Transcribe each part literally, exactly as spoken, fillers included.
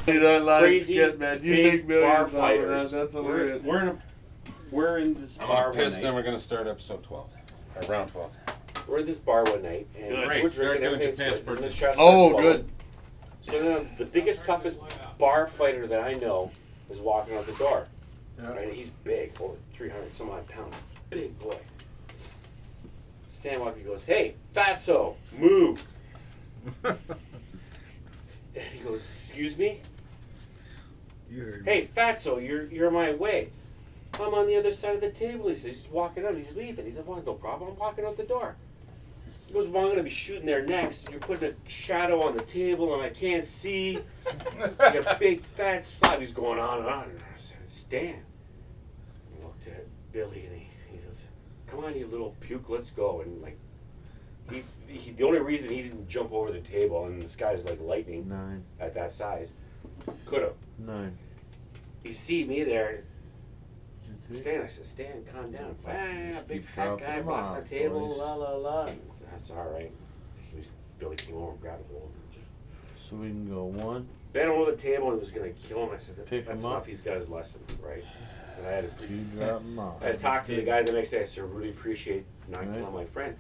crazy skit, man. You big make millions bar off of fighters. that. That's we're, hilarious. we're in a we're in this I'm bar gonna one piss, night. then we're gonna start episode twelve. Or round twelve. We're in this bar one night, and Great. we're Start drinking doing everything's Japan's good. And the birthday. shots Oh, start good. flowing. So then the biggest, toughest bar fighter that I know is walking out the door. Yeah. Right? He's big, over three hundred some odd pounds. Big boy. Stan walks, he goes, "Hey, fatso, move." And he goes, "Excuse me?" You heard me. "Hey, fatso, you're you're my way." "I'm on the other side of the table." He says, he's walking out, he's leaving. He said, "Well, no problem, I'm walking out the door." He goes, "Well, I'm going to be shooting there next. You're putting a shadow on the table and I can't see. You got a big fat slab." He's going on and on. And I said, "Stan." I looked at Billy and he, he goes, "Come on, you little puke, let's go." And like, he, he, the only reason he didn't jump over the table, and this guy's like lightning Nine. at that size, could have. Nine. He see me there. Stan, I said, "Stan, calm down." "Ah, big fat guy blocking the table, la la la." That's all right. He was, Billy came over and grabbed a hold and just So we can go one. bent over the table and was going to kill him. I said, Pick "That's him enough. up. He's got his lesson, right?" And I had to, Two drop them off. I had to talk to the guy the next day. I said, "I really appreciate not Right. killing my friend."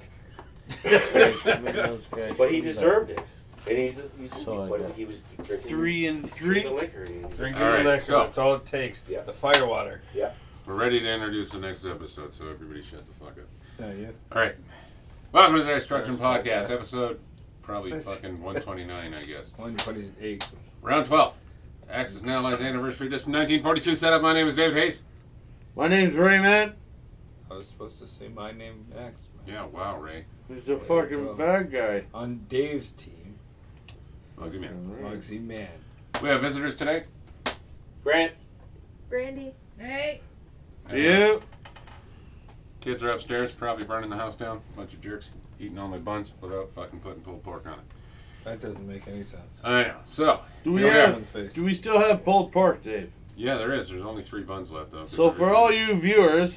But But he deserved it. And he's, he's So I but got he was drinking Three and drinking three. liquor. And he, Drink All your right, liquor. so- That's all it takes. Yeah. The fire water. yeah. We're ready to introduce the next episode, so everybody shut the fuck up. Yeah, yeah. All right. Welcome to the Destruction There's Podcast, podcast. episode probably Nice. fucking one twenty-nine, I guess. one twenty-eight. Round twelve. Axis Now Lies Anniversary Edition nineteen forty-two setup. My name is David Hayes. My name's Rayman. I was supposed to say my name next. Yeah, wow, Ray. He's a Way to fucking go. bad guy. On Dave's team, Bugsy Man. Mugsy Man. We have visitors today. Grant, Brandy. Hey. You. Kids are upstairs, probably burning the house down. Bunch of jerks eating all my buns without fucking putting pulled pork on it. That doesn't make any sense. I know. So, Do we Don't get him have? in the face. Do we still have pulled pork, Dave? yeah, there is. There's only three buns left, though. So for all you viewers,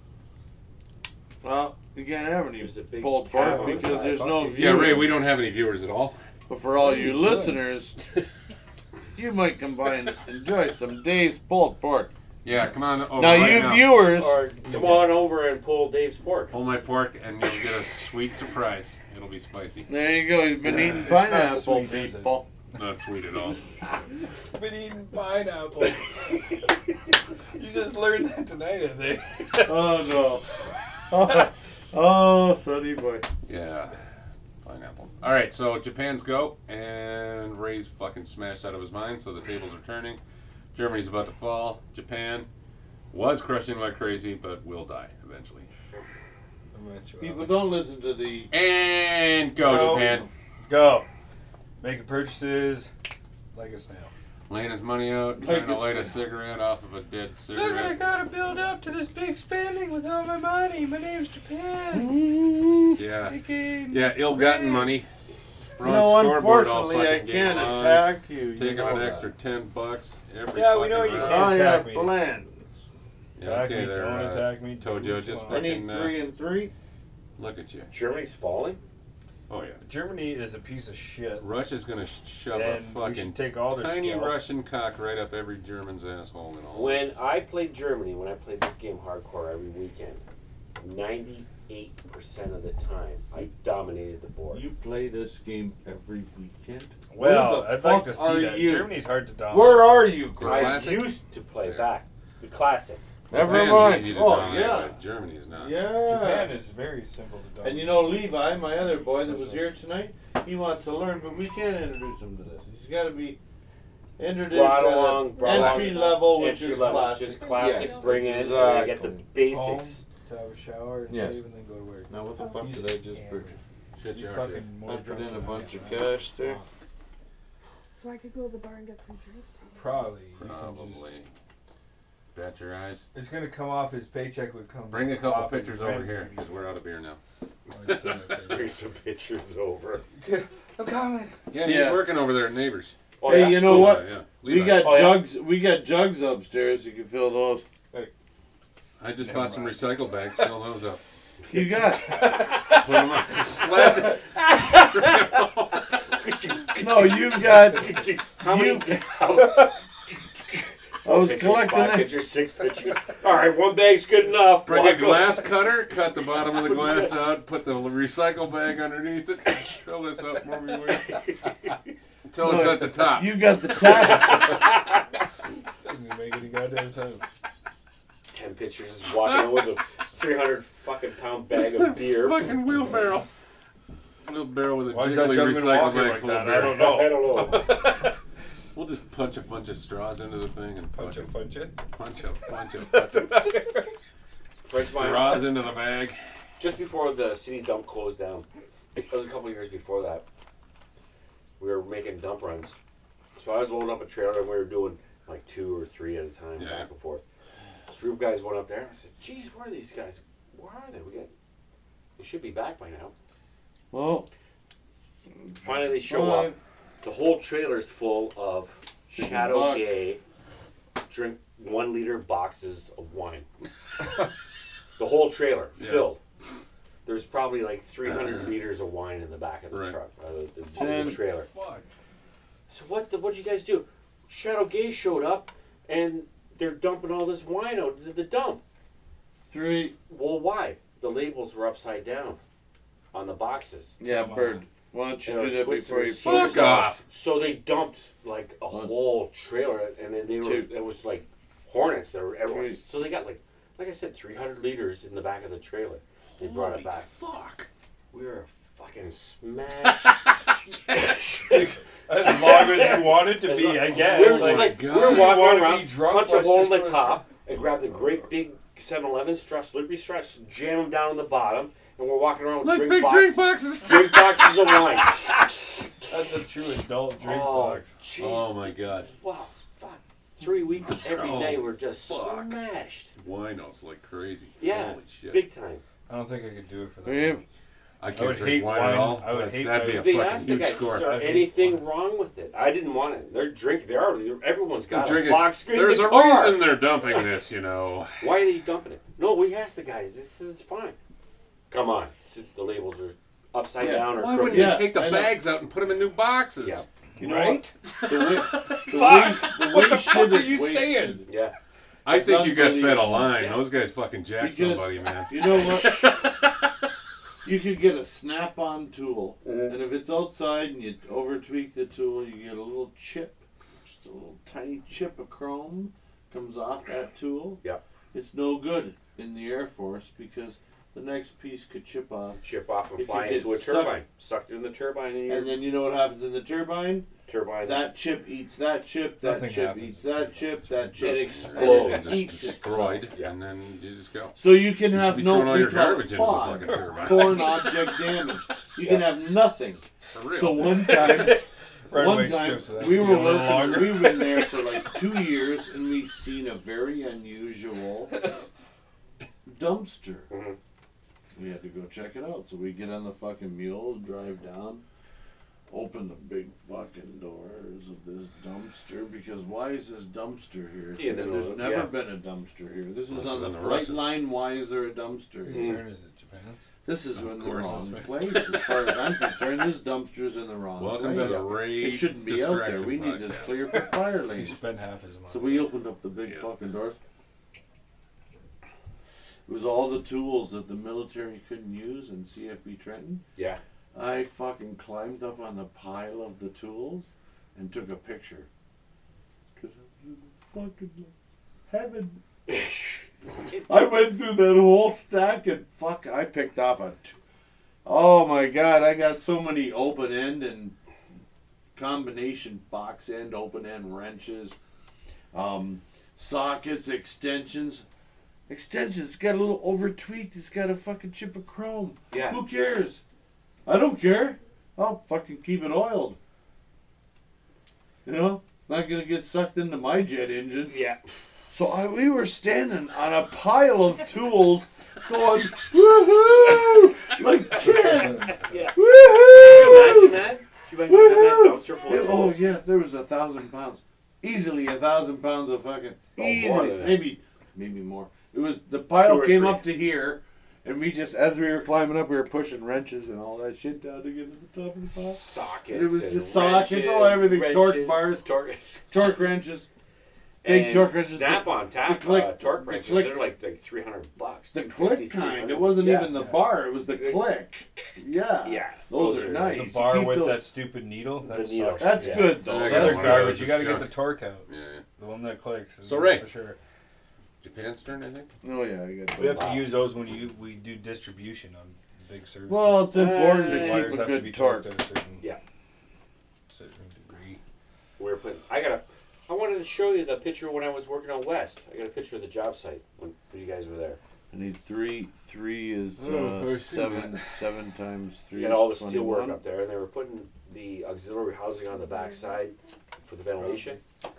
well, you can't have any There's a big pulled tab pork on the because side. there's Fuck no you. viewers. Yeah, Ray, we don't have any viewers at all. But for all What are you you doing? listeners, you might come by and enjoy some Dave's pulled pork. Yeah, come on over now, right you now. viewers, or come on over and pull Dave's pork. Pull my pork and you'll get a sweet surprise. It'll be spicy. there you go. You've been eating It's not pineapple, sweet, is it? people. Not sweet at all. I've been eating pineapple. You just learned that tonight, I think. Oh no! Oh, oh, sonny boy. Yeah. Pineapple. Alright, so Japan's go, and Ray's fucking smashed out of his mind, so the tables are turning. Germany's about to fall. Japan was crushing like crazy, but will die eventually. People don't listen to the. And go, No. Japan. Go. Making purchases like a snail. Laying his money out, Like trying to a light a snail. cigarette off of a dead Look, I cigarette. gotta build up to this big spending with all my money. My name's Japan. Yeah. Making Yeah, ill-gotten bread. money. Wrong No, scoreboard all unfortunately, I fucking game can't long. attack you. you Taking know an that. extra ten bucks every Yeah, we know fucking you round. can't I attack have me. plans. Yeah, Attack okay me, there, don't uh, attack me. Tojo, do what just you I want. need fucking, uh, three and three. Look at you. Germany's falling. Oh, yeah. Germany is a piece of shit. Russia's gonna sh- shove And a we fucking should take all their tiny scalps. Russian cock right up every German's asshole and all. When I played Germany, when I played this game hardcore every weekend, ninety-eight percent of the time, I dominated the board. You play this game every weekend. Well, Where the I'd like to fuck are see that. you? Germany's hard to dominate. Where are you, The Chris? I classic? used to play Yeah. back. The classic. Never Japan's mind. easy to Oh dominate, yeah, but Germany's not. yeah. Japan is very simple to dominate. And you know Levi, my other boy that was here tonight, he wants to learn, but we can't introduce him to this. He's got to be introduced Brought at along, an brought entry along. level, which Entry is level, classic. just classic. Yes, Bring in, and I get the exactly. basics. To have a shower and Yes. shave and then go to work. Now what the fuck did I just purchase? Shit, He's you are fucking shit. more I put drunk in a than I bunch am, of man. cash there. So I could go to the bar and get free drinks. Probably. You can just- Probably. Bet your eyes. It's gonna come off his paycheck would come. Bring a couple off his pictures rent over here, maybe. because we're out of beer now. Oh, he's done it. Bring some pictures over. I'm coming. Yeah, he's Yeah. working over there at Neighbors. Oh, Hey, yeah? you know what? Yeah, yeah. We Levi. got Oh, yeah. jugs. We got jugs upstairs. You can fill those. I just bought some recycle bags. Fill those up. You got. Put them on. Sled. No, you've got. How many? You- How, I was pictures, collecting five it. pictures, six pictures. All right, one bag's good enough. Bring a Walk glass cutter, cut the bottom of the glass out, put the recycle bag underneath it, fill this up more we wait. Until it's at the top. You got the top. Doesn't even make any goddamn sense. Ten pictures, walking out with a three hundred fucking pound bag of beer. Fucking wheelbarrow. Wheelbarrow with a Why is that jiggly gentleman recycle walking bag like full that? of I beer. don't know. I don't know. We'll just punch a bunch of straws into the thing and Punch it, punch it. punch a bunch of fucking Friends of mine, straws into the bag. just before the city dump closed down, it was a couple of years before that, we were making dump runs. So I was loading up a trailer and we were doing like two or three at a time, Yeah. back and forth. This group of guys went up there. I said, geez, where are these guys? Where are they? We got, they should be back by now. Well, Finally they show Five. up. The whole trailer's full of Chicken Shadow butt. Gay drink one liter boxes of wine. The whole trailer Yeah. filled. There's probably like three hundred liters of wine in the back of the Right. truck, uh, the, the, Ten. the trailer. Fuck. So what? The, what did you guys do? Shadow Gay showed up, and they're dumping all this wine out into the dump. three. Well, why? The labels were upside down on the boxes. Yeah, Bird. Why don't you And do our that Twister before you was put Fuck off. So they dumped like a One. whole trailer, and then they were. Two. It was like hornets. There were everyone. Three. So they got like, like I said, three hundred liters in the back of the trailer. They brought Holy it back. Fuck. We were fucking smashed. As long as you want it to be, I guess. We were, Like, like, we God. were You walking wanna around, be drunk, punch a let's hole in just the go to- top, and grab the great big seven eleven straw, slippery straws, jam them down on the bottom, and we're walking around with Like drink, big box, drink boxes. drink boxes of wine. That's a true adult drink Oh, box. Jesus. Oh my god. Wow, fuck. Three weeks every Oh, night we're just fuck. smashed. Winos like crazy. Yeah, Holy shit. big time. I don't think I could do it for that. Yeah. long. I can't I would drink hate wine, wine. at all. I would That- hate That'd be a wine. They fucking asked the huge guys, is score. there I hate anything wine. wrong with it? I didn't want it. They're drinking. They're already. Everyone's got Drink a it. box in There's the a car. reason they're dumping this, you know. Why are they dumping it? No, we asked the guys. This is fine. Come on. The labels are upside Yeah, down or Why crooked. wouldn't you Yeah, take the I know. bags out and put them in new boxes? Yeah. You know Right? what? The way, the Fuck! way, the What way the shit fuck are is you wasted. saying? Yeah. I It's think you got fed a unbelievable. line. Yeah. Those guys fucking jacked Because- somebody, man. You know what? You could get a snap-on tool, Mhm. and if it's outside and you over-tweak the tool, you get a little chip, just a little tiny chip of chrome comes off that tool. Yeah. It's no good in the Air Force because the next piece could chip off. Chip off and If fly you get into a sucked- turbine. Sucked in the turbine and your And then you know what happens in the turbine? turbine. That chip eats that chip, that Nothing chip happens. eats that chip, that chip. It and explodes. it It's eats destroyed, itself. Yeah. and then you just go. So you can You should have be no throwing all your we call it garbage into the FOD, fucking turbine. foreign object damage. You can have nothing. For real. So one time, Right one away time strips, so that we can were be a little working. longer. We've been there for like two years, and we've seen a very unusual dumpster. Mhm. We had to go check it out. So we get on the fucking mule, drive down, open the big fucking doors of this dumpster because why is this dumpster here? So Yeah, then there's there's- never yeah. been a dumpster here. This is Must on have the been the flight Russians. line. Why is there a dumpster Whose here? turn is it? Japan? This is Of in the course, wrong that's place. As far as I'm concerned, this dumpster's in the wrong Welcome place. to the raid It shouldn't be out there. distraction We need podcast. this clear for fire He lanes. spent half his money. So we opened up the big Yeah. fucking doors. It was all the tools that the military couldn't use in C F B Trenton. Yeah. I fucking climbed up on the pile of the tools and took a picture. Because I was in fucking heaven. I went through that whole stack and fuck, I picked off a. T- oh my god, I got so many open end and combination box end, open end wrenches, um, sockets, extensions. Extensions, it's got a little over tweaked, it's got a fucking chip of chrome. Yeah. Who cares? I don't care. I'll fucking keep it oiled. You know? It's not gonna get sucked into my jet engine. Yeah. So I, we were standing on a pile of tools going, woohoo! Like kids! Yeah. Could Woohoo! you imagine that? Could you imagine that dumpster full Yeah, of oh tools? yeah, there was a thousand pounds. Easily a thousand pounds of fucking Oh, more easily. than that. Maybe maybe more. It was the pile Two or came three. up to here And we just, as we were climbing up, we were pushing wrenches and all that shit down to get to the top of the pile. Sockets. It was and just sockets, wrenches, all everything, wrenches, torque bars, torque, torque wrenches, big and torque wrenches. Snap-on tap the click- uh, torque the wrenches. click- They're like like three hundred bucks. The two fifty, click kind. three hundred. It wasn't yeah. even the Yeah. bar. It was the click. Yeah. Yeah, Those are nice. The You bar keep with those- that stupid needle. The That needle. sucks. That's Yeah. good though. Yeah, I Those got That's are one of those. garbage. You got to Just get the torque out. Yeah, yeah. The one that clicks. is So, Ray. for sure. Japan's turn, I think. Oh yeah, I got We have those. to use those when you we do distribution on big services. Well, it's important Uh, to wires keep a have to be good torque. torqued at a certain, Yeah. certain degree. We were putting. I got a. I wanted to show you the picture when I was working on West. I got a picture of the job site when, when you guys were there. I need three. Three is Oh, uh, I've seen seven. Seven times three. You had is all the steel work twenty-one. up there, and they were putting the auxiliary housing on the backside for the ventilation.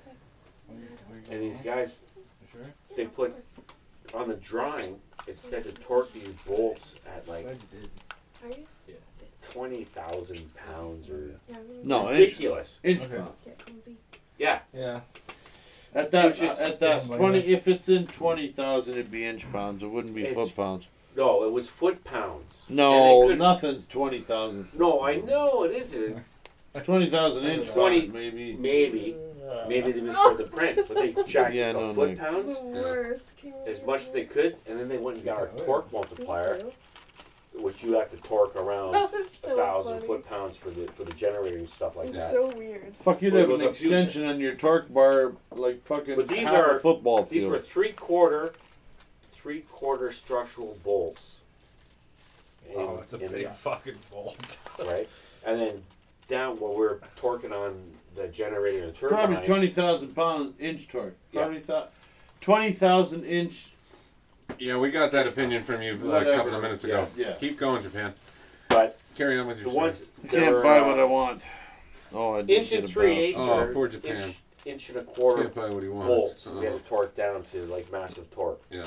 And these guys, You sure? they put on the drawing. It said to torque these bolts at like Are you? twenty thousand pounds or Yeah. I'm No, inch, ridiculous. inch Okay. pound. Get comfy. Yeah, Yeah. At that, Which is- at that it's like twenty, that. if it's in twenty thousand, it'd be inch pounds. It wouldn't be It's- foot pounds. no, it was foot pounds. And No, they could- nothing's twenty thousand. No, I know it is. It is Twenty thousand inch twenty- pounds, maybe. maybe. Maybe they misread the print, but they jacked Yeah, the no, foot no. pounds The worst. Can you as hear much as me? they could, and then they went and got our Yeah. torque Me multiplier, too. which you have to torque around That was a so thousand funny. foot pounds for the for the generator and stuff like It's that. so weird. Fuck, you'd Well, have it was an a few- extension on your torque bar like fucking But these half are- a football field. These were three quarter, three quarter structural bolts. And- Oh, it's a and big yeah, fucking bolt. right, and then down while we're torquing on the generator and turbine. Probably twenty thousand pound inch torque. Yeah. Probably th- twenty thousand inch. Yeah, we got that opinion from you uh, a Whatever. couple of minutes ago. Yeah, yeah. Keep going, Japan. But Carry on with your the story. ones Can't they're, buy uh, what I want. Oh, I did inch get and a three bounce. eighths Oh, or poor Japan. inch, inch and a quarter Can't buy what he wants. bolts. Oh, We had to torque down to like massive torque. yeah.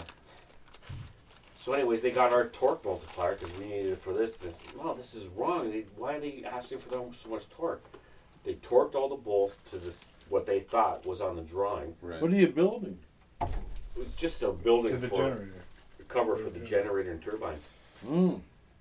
So, anyways, they got our torque multiplier because we needed it for this. This, well, this is wrong. They, why are they asking for them so much torque? They torqued all the bolts to this what they thought was on the drawing. Right. What are you building? It was just a building To the for generator. a cover for the generator and turbine. Mm.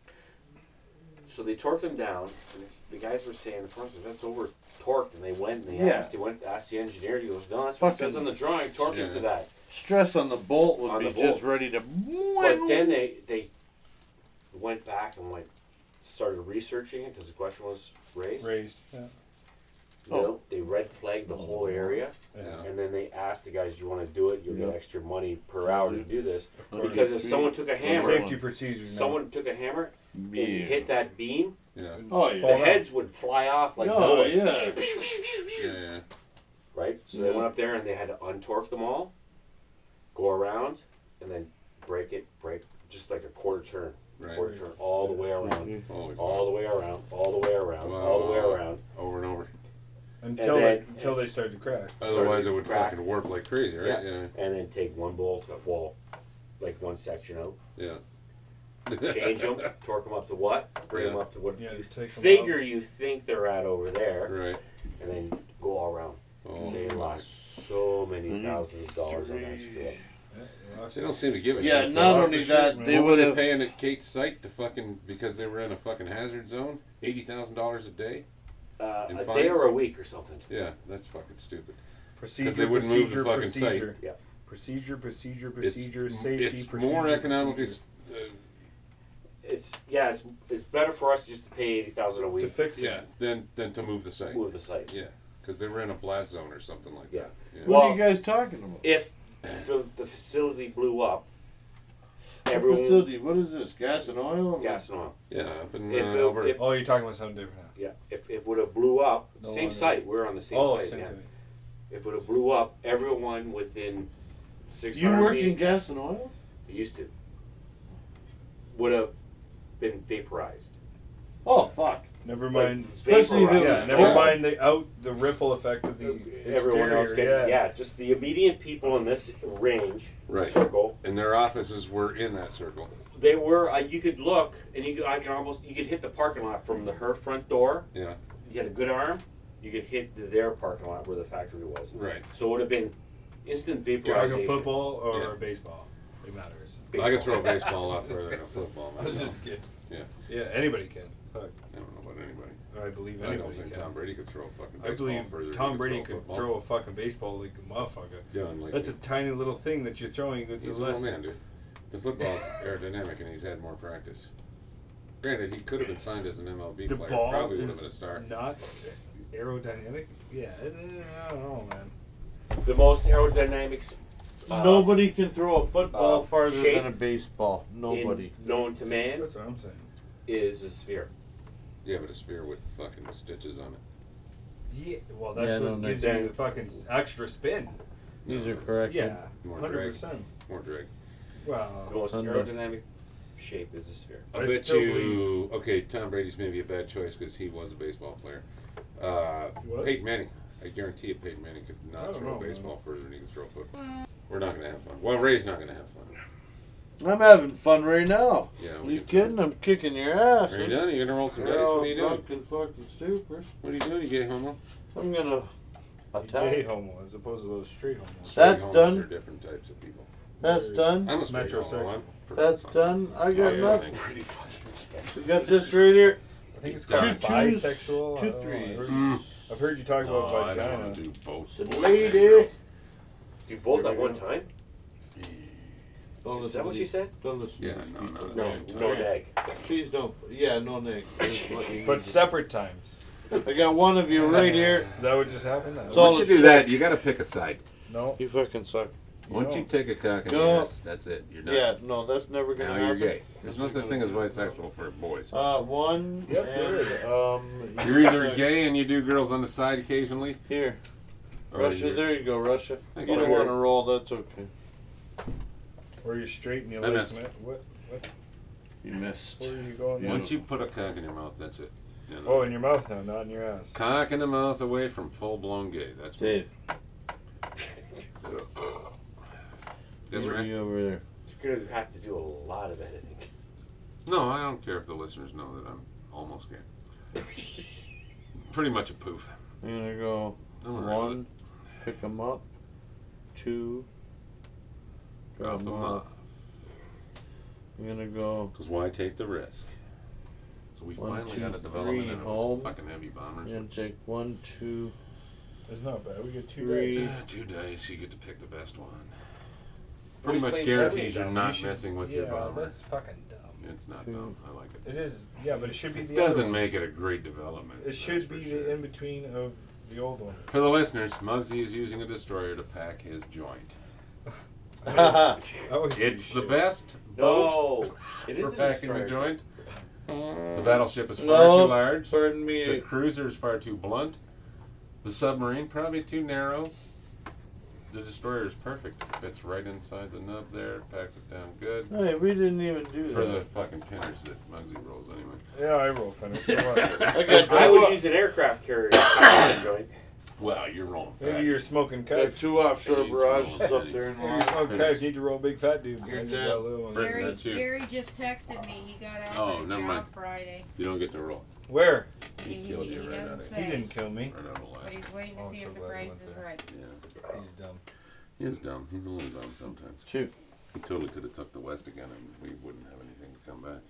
So they torqued them down, and it's, the guys were saying, "The person that's over torqued," and they went and they Yeah. asked. They went asked the engineer. He goes, "No, that's what it says Fucking- on the drawing. Torque Yeah. it to that." Stress on the bolt would On be the bolt. just ready to. But then they they went back and like started researching it because the question was raised. Raised. Yeah. No, Oh. they red flagged the whole area, Yeah. and then they asked the guys, "Do you want to do it? You'll Yeah. get extra money per hour to do this." course. Because if someone took a hammer, Safety procedures. now. someone took a hammer Yeah. and hit that beam, Yeah. Oh the yeah. Fall down. heads would fly off like Oh, bullets. yeah. Yeah, yeah. Right? So they Yeah. went up there and they had to untorque them all, go around, and then break it, break just like a quarter turn, Right. quarter turn all the way around, Holy all the way around, all the way around, all the way Wow. around. Over and over. Until And they then- until they start to crack. Otherwise, it would crack. fucking warp like crazy, right? Yeah. And then take one bolt, well, like one section out, Yeah. change them, torque them up to what, bring them Yeah. up to what Yeah, you take 'em figure you think they're at over there, Right. and then go all around. Oh, They my. lost so many Mhm. thousands of dollars on that screw up. Yeah, They don't seem to give a Yeah, shit. not though. only shit, that, man. they What were would they have. paying at Kate's site to fucking because they were in a fucking hazard zone? Eighty thousand dollars a day? Uh, In a day fines? or a week or something. Yeah, that's fucking stupid. Procedure, they wouldn't move the procedure, fucking site. procedure. Yeah. Procedure, procedure, It's- procedure, safety, It's procedure. more economically. procedure. Uh, It's yeah, it's, it's better for us just to pay eighty thousand a To week, fix it. yeah, than than to move the site. move the site. Yeah, because they were in a blast zone or something like Yeah. that. Yeah. What are Well- you guys talking about? If the the facility blew up, What everyone facility? What is this? Gas and oil? gas and oil. Yeah, up in If uh, it- Alberta. if- Oh, you're talking about something different now. Yeah, if it would have blew up, No same longer- site. We're on the same Oh, site. same Yeah. thing. If it would have blew up, everyone within six You hundred work in meters gas and oil? used to would have been vaporized. Oh fuck! Never Like, mind. Especially if it vaporized. was Yeah, never cold. mind the out the ripple effect of the Everyone else exterior, getting yeah. yeah. just the immediate people in this range Right. circle. And their offices were in that circle. They were. Uh, you could look, and you could. I can almost. You could hit the parking lot from the her front door. Yeah. You had a good arm. You could hit the, their parking lot where the factory was. Right. So it would have been instant Like a vaporization. football or Yeah. a baseball. It matters. baseball. I can throw a baseball off further than a football I was myself. just kidding. Yeah. Yeah, anybody can. Fuck. I don't know about anybody. I believe I anybody don't think can. Tom Brady could throw a fucking I baseball believe further than Tom he Brady could throw a could football. throw a fucking baseball like a motherfucker. Yeah, like That's a tiny little thing that you're throwing. It's he's a a little less. man, dude. The football's aerodynamic, and he's had more practice. Granted, he could have been signed as an M L B The player. ball Probably would is have been a star. not aerodynamic. Yeah, I don't know, man. The most aerodynamic uh, Nobody can throw a football uh, farther shape than a baseball. Nobody. in, known to man That's what I'm saying. is a sphere. Yeah, but a sphere with fucking stitches on it. Yeah, well, that's Yeah, what no, gives they- you the fucking extra spin. These are correct. Yeah, More hundred drag. percent. More drag. The Well, most Under. aerodynamic shape is a sphere. I, I bet still you. Okay, Tom Brady's maybe a bad choice because he was a baseball player. Uh, He was? Peyton Manning. I guarantee you, Peyton Manning could I not don't throw know, a baseball man. further than he could throw a football. We're not gonna have fun. Well, Ray's not gonna have fun. I'm having fun right now. Yeah. Are we you can- kidding? I'm kicking your ass. Are you done? Are you gonna roll some dice? You're What all are you doing? drunk and fucking stupid. What are you doing? You gay homo? I'm gonna gay attack. homo as opposed to those straight homos. Straight That's homos done. are different types of people. That's done. I'm a straight Metrosexual. homo. I'm pretty That's fun. done. I got Oh, yeah, nothing. thanks. We got this right here. I think it's Two called twos, bisexual. two I don't know. threes. I've heard- Mm. I've heard you talk No, about I don't vagina. want to do both. The boys and lady. girls. Do both Here at we one go. time? Don't Is listen that what to she these- said? Don't listen Yeah, to these no, people. no, No, Same no time. egg. Please don't. Yeah, no Nick. But separate times. I got one of you right here. Is that what just happened? So- Once you do that, you got to pick a side. No. You fucking suck. Once you don't. take a cock in the No. ass, that's it. You're done. Yeah, no, that's never gonna Now you're happen. gay. There's no This is such thing as gonna- bisexual for boys. Uh, one. Yep, there and, is. um, You're either gay and you do girls on the side occasionally, Here, or Russia. you're- There you go, Russia. Thanks, You don't Russia. want to roll. That's okay. Or you're straight and you I like missed. ma- what? What? You missed. Where are you going? now? Once you put a cock in your mouth, that's it. You know? Oh, in your mouth now, not in your ass. Cock in the mouth away from full blown gay. That's me. Dave, Yes, what are right? you over there? You're gonna have to do a lot of editing. No, I don't care if the listeners know that I'm almost gay. Pretty much a poof. I'm gonna go I'm alright with one, pick them up, two, it. Drop them off. I'm gonna go Because why take the risk? So we One, finally two, got a development three, in those home. fucking heavy bombers. I'm gonna which- take one, two, It's not bad. We get two Three. days. Ah, two dice, you get to pick the best one. Always Pretty much playing guarantees Chinese, you're dumb. not You should- messing with yeah, your bomber. That's fucking dumb. It's not Two. dumb. I like it. It is. Yeah, but it should be the It other doesn't one. make it a great development. It that's should for be sure. the in between of the old one. For the listeners, Muggsy is using a destroyer to pack his joint. haha. Oh, It's the best boat No, it is for a packing the destroyer. joint. The battleship is far No, too large. Pardon The me. cruiser is far too blunt. The submarine probably too narrow. The destroyer is perfect. Fits right inside the nub there. Packs it down good. Hey, we didn't even do For that. the fucking pinners that Muggsy rolls anyway. Yeah, I roll finish. So what? I got I two, would off- use an aircraft carrier to pack my joint. Well, you're rolling fast. Maybe you're smoking got kite. two offshore He's barrages rolling up there in Maybe you Los smoke Finish. kite. You need to roll big fat dudes. You're I just dead. got little ones. Bring- Gary, that's you. Gary just texted me. He got out Oh, for the never job mind. Friday. You don't get to roll. Where? He He- killed he you right doesn't out of say. He didn't kill me. right out of But last. he's waiting to Oh, see so if the glad he price went is there. right. Yeah. He's dumb. He is dumb. He's a little dumb sometimes. Two. He totally could have took the West again and we wouldn't have anything to come back.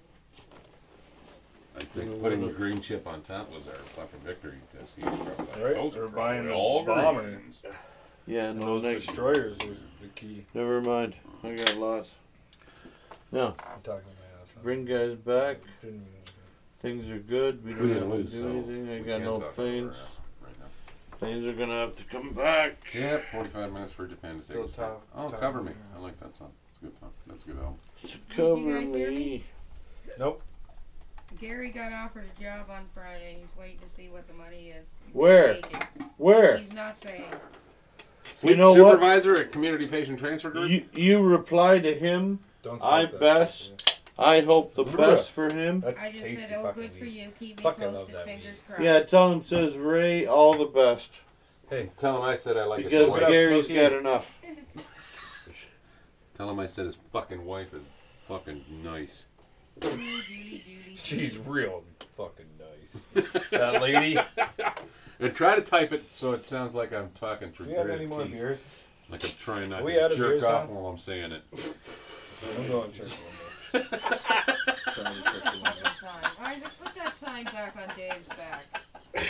I think Well, putting the what- green chip on top was our fucking victory because he's probably like, Right? those Or are buying probably the all bomber. greens. Yeah, And no, those next. destroyers was the key. Never mind. I got lots. Now, I'm talking my ass off. bring guys back. Didn't even- Things are good. We We don't didn't have to lose, do so anything. I we got can't no talk planes. over our ass right now. Planes are gonna have to come back. Yep, forty-five minutes for Japan to Still take us back. top- Oh, top Cover of Me. the- I like that song. It's a good song. That's a good album. To you cover guys hear me. me? Nope. Gary got offered a job on Friday. He's waiting to see what the money is. Where? Agent. Where? He's not saying. You know what? Supervisor at Community Patient Transfer Group. You you reply to him. Don't I smoke that. best. I hope the best for him. That's I just tasty said, oh, fucking good for meat. you. Keep me Fucking love posted. that Fingers meat. crossed. Yeah, tell him says Ray all the best Hey, Tell him I said I like his because Look it wife. up, Gary's Smokey. got enough. Tell him I said his fucking wife is fucking nice. Julie, Julie, Julie. she's real fucking nice. That lady. And try to type it so it sounds like I'm talking Do through we have gritted any more teeth. beers? Like I'm trying not Are we to out of jerk beers off now? while I'm saying it. I'm going church one day. Trying to check the Fucking window. sign. Alright, just put that sign back on Dave's back.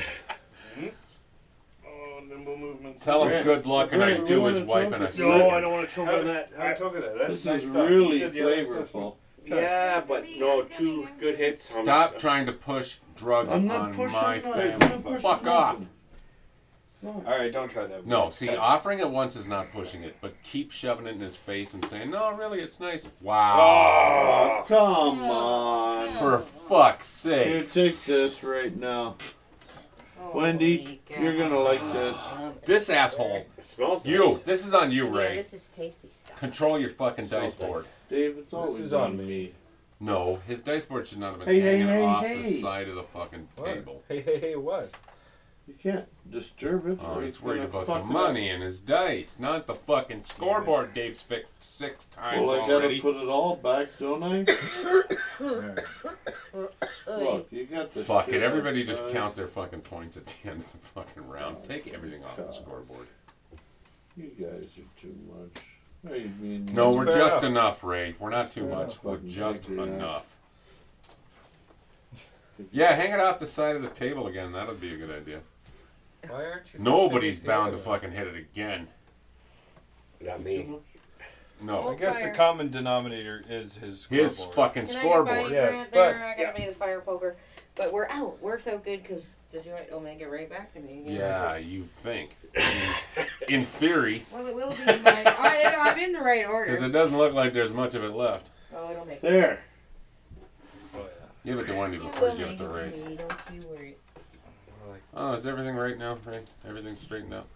Oh, nimble movement. Tell him Grant, good luck and I Grant, do you his wanna wife talk and a to- second. No, I don't want to choke on that. Have a talk of that. That's This nice is stuff. really You said the other stuff was- flavorful. Yeah, but no, two good hits. I'm- Stop trying to push drugs I'm not on pushing my nothing. family. I'm not pushing Fuck off. nothing. Fuck. All right, don't try that. No, see, Okay. offering it once is not pushing it, but keep shoving it in his face and saying, no, really, it's nice. Ah. Wow. Oh, come on. For fuck's Here, sake. take this right now. Wendy, you're gonna like this. This asshole. It smells You. nice. This is on you, Yeah, Ray. this is tasty stuff. Control your fucking Smells dice board. nice. Dave, it's always is on on me. No, his dice board should not have been Hey, hey, hanging hey, off hey. the side of the fucking What? table. Hey, hey, hey, what? You can't disturb it. Oh, or he's it's worried gonna about fuck the it money and his dice, not the fucking scoreboard Dave's fixed six up. times Well, I gotta already. put it all back, don't I? All right. Look, you got the Fuck shit it, everybody just outside. count their fucking points at the end of the fucking round. Take everything off the God. scoreboard. You guys are too much. What do you mean? No, That's we're fair just enough. enough, Ray. We're not too Fair much. enough, We're fucking just thank you, guys. enough. Yeah, hang it off the side of the table again. That would be a good idea. Why aren't you? Nobody's fucking bound to together? fucking hit it again. Not me. No. I guess the common denominator is his scoreboard. His fucking Can I get scoreboard. by Yes, Grant but- there? I gotta be the fire poker. But we're out. We're so good because the joint will make it right back to me. you know? Yeah, you think. In theory, Well, it will be in my. I, I'm in the right because order. it doesn't look like there's much of it left. Oh, it'll make it. There. Oh, yeah. Give it to Wendy It before will you give it make to it Ray. to me. Don't you worry. We're like, Oh, is everything right now, Ray? Everything's straightened out?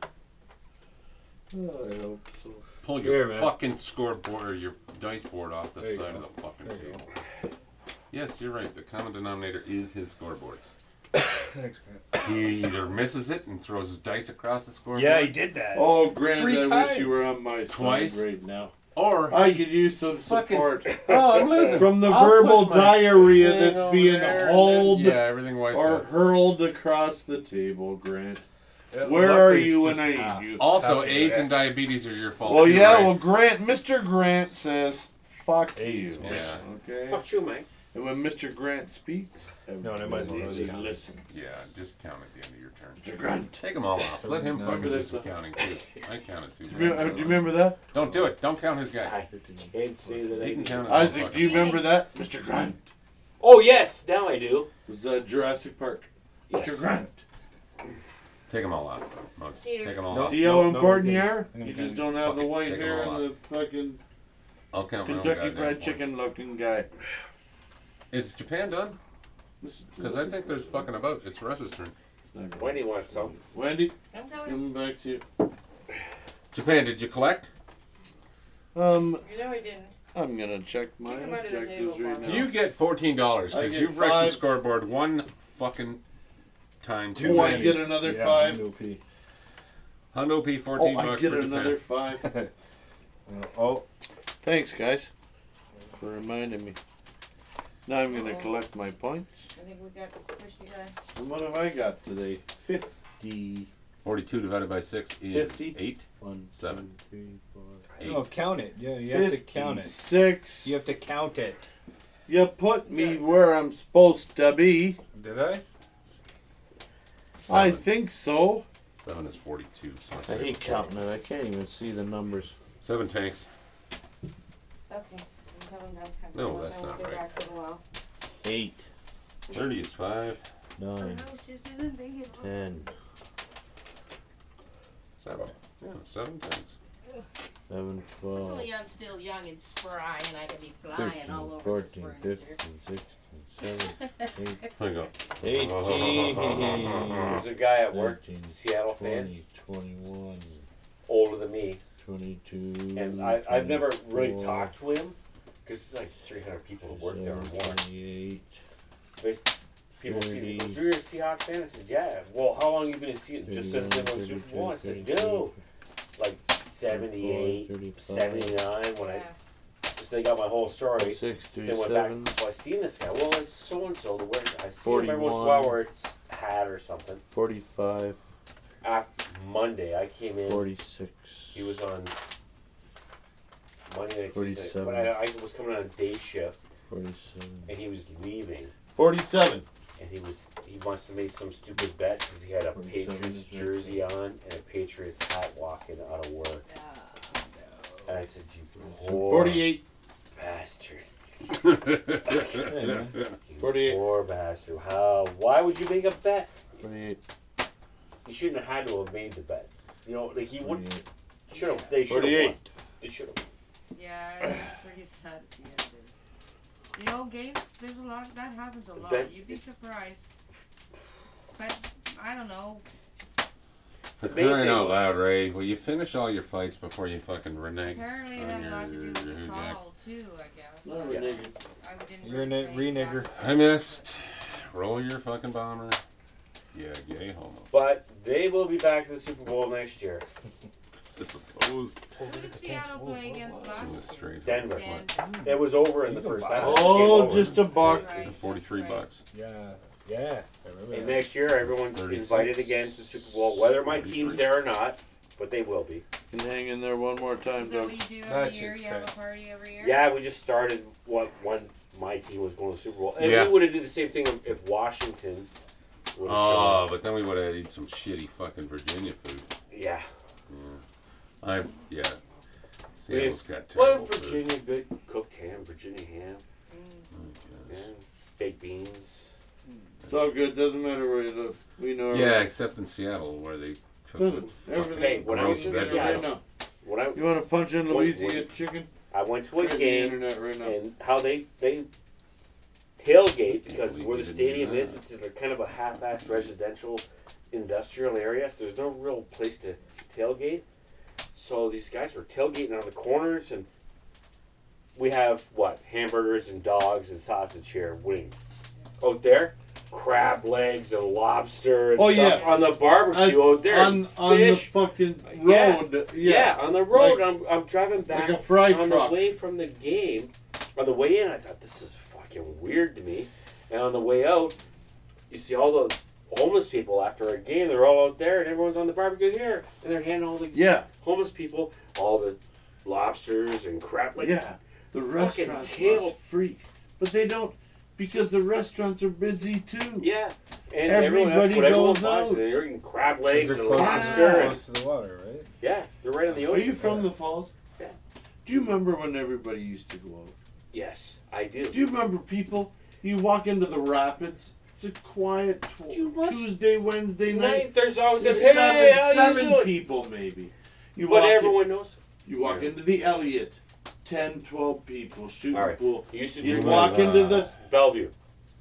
Oh, I hope so. Pull your Here, man. fucking scoreboard or your dice board off the There you side go. of the fucking There you table. Yes, you're right. The common denominator is his scoreboard. thanks, Grant. He either misses it and throws his dice across the scoreboard. Yeah, he did that. Oh, Grant, Three I times. wish you were on my Twice? side right now. Or I could use some Fucking- support oh, I'm losing. from the I'll verbal push my diarrhea thing that's over being there and then- hauled Yeah, everything wipes or out. hurled across the table, Grant. Yeah, Where luckily are it's you just when I half. need you? Also, Half of AIDS it. and diabetes are your fault. Well, too, yeah, Ray. well, Grant, Mister Grant says, fuck AIDS. you. Yeah. Okay? Fuck you, man. And when Mister Grant speaks, No, they might as well everybody listen. listens. Yeah, just count at the end of your turn. Mister Grant. Take them all off. Let him No, fucking but do it's some a- counting too. I counted too. Do you, remember, do you remember that? Don't do it. Don't count his I guys. can't say that I You can do. count his Isaac, fucking- do you remember that? Mister Grant. Oh yes, now I do. Was that Jurassic Park? Mister Yes. Grant. Take them all off, Mugs. Peter. Take them all No. off. See how no, important no, you no. are? I'm You gonna just do- don't have Fuck the it, white take 'em hair all and the fucking I'll count my own Kentucky goddamn Fried points. Chicken looking guy. Is Japan done? This is Because I think there's fucking about. It's Russia's turn. Wendy wants some. Wendy, I'm coming. coming back to you. Japan, did you collect? Um, You know he didn't. I'm gonna check my Keep 'em under the objectives table right for now. me. You get fourteen dollars I because get you've wrecked the five. scoreboard one fucking time too Oh, I many. get another Yeah, five. no P. Hundo P, fourteen Oh, I bucks get for another Japan. five. Uh, oh, Thanks, guys, for reminding me. Now I'm gonna collect my points. I think we got to push the guy. And what have I got today? Fifty. Forty-two divided by six is Fifty. eight. One, Seven. two, three, four. Eight. no, count it. Yeah, you have to count it. Six. You have to count it. You put me where I'm supposed to be. Did I? I Seven. think so. Seven is forty-two. So I I say hate counting it. I can't even see the numbers. seven tanks. Okay. I'm coming down. I'm No, coming that's down. not We'll be right. back in a while. Eight, Thirty is five. Our nine, house just isn't big enough. ten, Seven. Yeah, seven tanks. eleven, twelve, Hopefully I'm still young and spry and I can be flying thirteen, all over fourteen, this furniture. fifteen, sixteen, seventeen, There you go. eighteen, There's a guy at work, nineteen, Seattle fan, twenty, twenty-one, older than me, twenty-two, and I, I've never really twenty-four, talked to him because like three hundred people who work there or more. twenty-eight, There's people see me. Goes, you're a Seahawks fan? I said, yeah. Well, how long you been in Seattle? Just since they won the Super Bowl. I said, no. Like seventy-eight, seventy-nine when I Yeah. just they got my whole story. six, Then went back. seven, So I seen this guy. Well, it's so and so. The word I see him every once in a forty-one. while where it's hat or something. forty-five, After Monday, I came in. forty-six, He was on Monday night, Tuesday. forty-seven. But I, I was coming on a day shift, Forty-seven. and he was leaving, Forty-seven. and he was he wants to make some stupid bet because he had a forty-seven Patriots is right. jersey on and a Patriots hat walking out of work. And I said, "You poor Forty-eight. bastard, man. you Forty-eight. poor bastard! How? Why would you make a bet? Forty-eight. He shouldn't have had to have made the bet. You know, like he would Forty-eight. should have. They should have won. Forty-eight. They should have. Yeah, it was pretty sad at the end. You know, games, there's a lot, that happens a lot. That- You'd be surprised. But, I don't know. For The main crying thing out was- loud, Ray, will you finish all your fights before you fucking renege? Apparently it on has a lot to do your- with your the Who Jack? call, too, I guess. No, Yeah. reneged. I didn't You're a really na- think renegger. that. I missed. Roll your fucking bomber. Yeah, gay homo. But they will be back to the Super Bowl next year. It's opposed Who did Seattle play against in the last year? straight. Denver. Denver. It was over in You the can first buy half. it. It came Oh, over. just a buck. Right, Forty-three right. bucks. Yeah, yeah. I remember And that. next year, everyone's thirty-six. invited again to the Super Bowl, whether my team's there or not, but they will be. And hang in there one more time, Is that Doug. what you do That every year? shit's You have a great. party every year? Yeah, we just started what when my team was going to the Super Bowl, and Yeah. we would have did the same thing if- if Washington. would've Oh, shown but then we would have eaten some shitty fucking Virginia food. up. Yeah. I yeah. We Seattle's have- got Well, terrible food. Virginia, good cooked ham, Virginia ham, Mm. Oh, yeah, gosh. baked beans. It's all good. Doesn't matter where you live. We know. Yeah, everything. except in Seattle where they cook Doesn't. the Everything. Hey, when I was gross in vegetables. right Seattle, now. When I You want to punch in Wait, Louisiana wait. chicken? I went to Try a the game. internet right now. And how they they tailgate because believe where we the didn't stadium do is, that. it's in a kind of a half-assed residential industrial area. So there's no real place to tailgate. So these guys were tailgating on the corners, and we have what hamburgers and dogs and sausage here, wings. Out there, crab legs and lobster and Oh, stuff yeah. on the barbecue out there. on on the fish. fucking Yeah. road. Yeah, Yeah. on the road. Like- I'm, I'm driving back Like a fry on truck. the way from the game. On the way in, I thought this is fucking weird to me. And on the way out, you see all the homeless people after a game. They're all out there, and everyone's on the barbecue here, and they're handing all these Yeah. homeless people all the lobsters and crap. Like, Yeah. The restaurants tail- must freak, but they don't because the restaurants are busy too. yeah. And everyone, that's Everybody what everyone goes buys. out. They're eating crab legs They're and close, lobster. Yeah. And, close to the water, right? yeah, they're right on the Are ocean. you from the falls? Yeah. Do you remember when everybody used to go out? Yes, I do. Do you remember people? You walk into the rapids. It's a quiet tw- You must- Tuesday, Wednesday night. Night, there's always a There's hey, seven, how seven you doing? people maybe. You But walk in- everyone knows. You walk into the Elliott, ten, twelve people shooting All right. pool. You used to You drink walk uh, into the. Bellevue.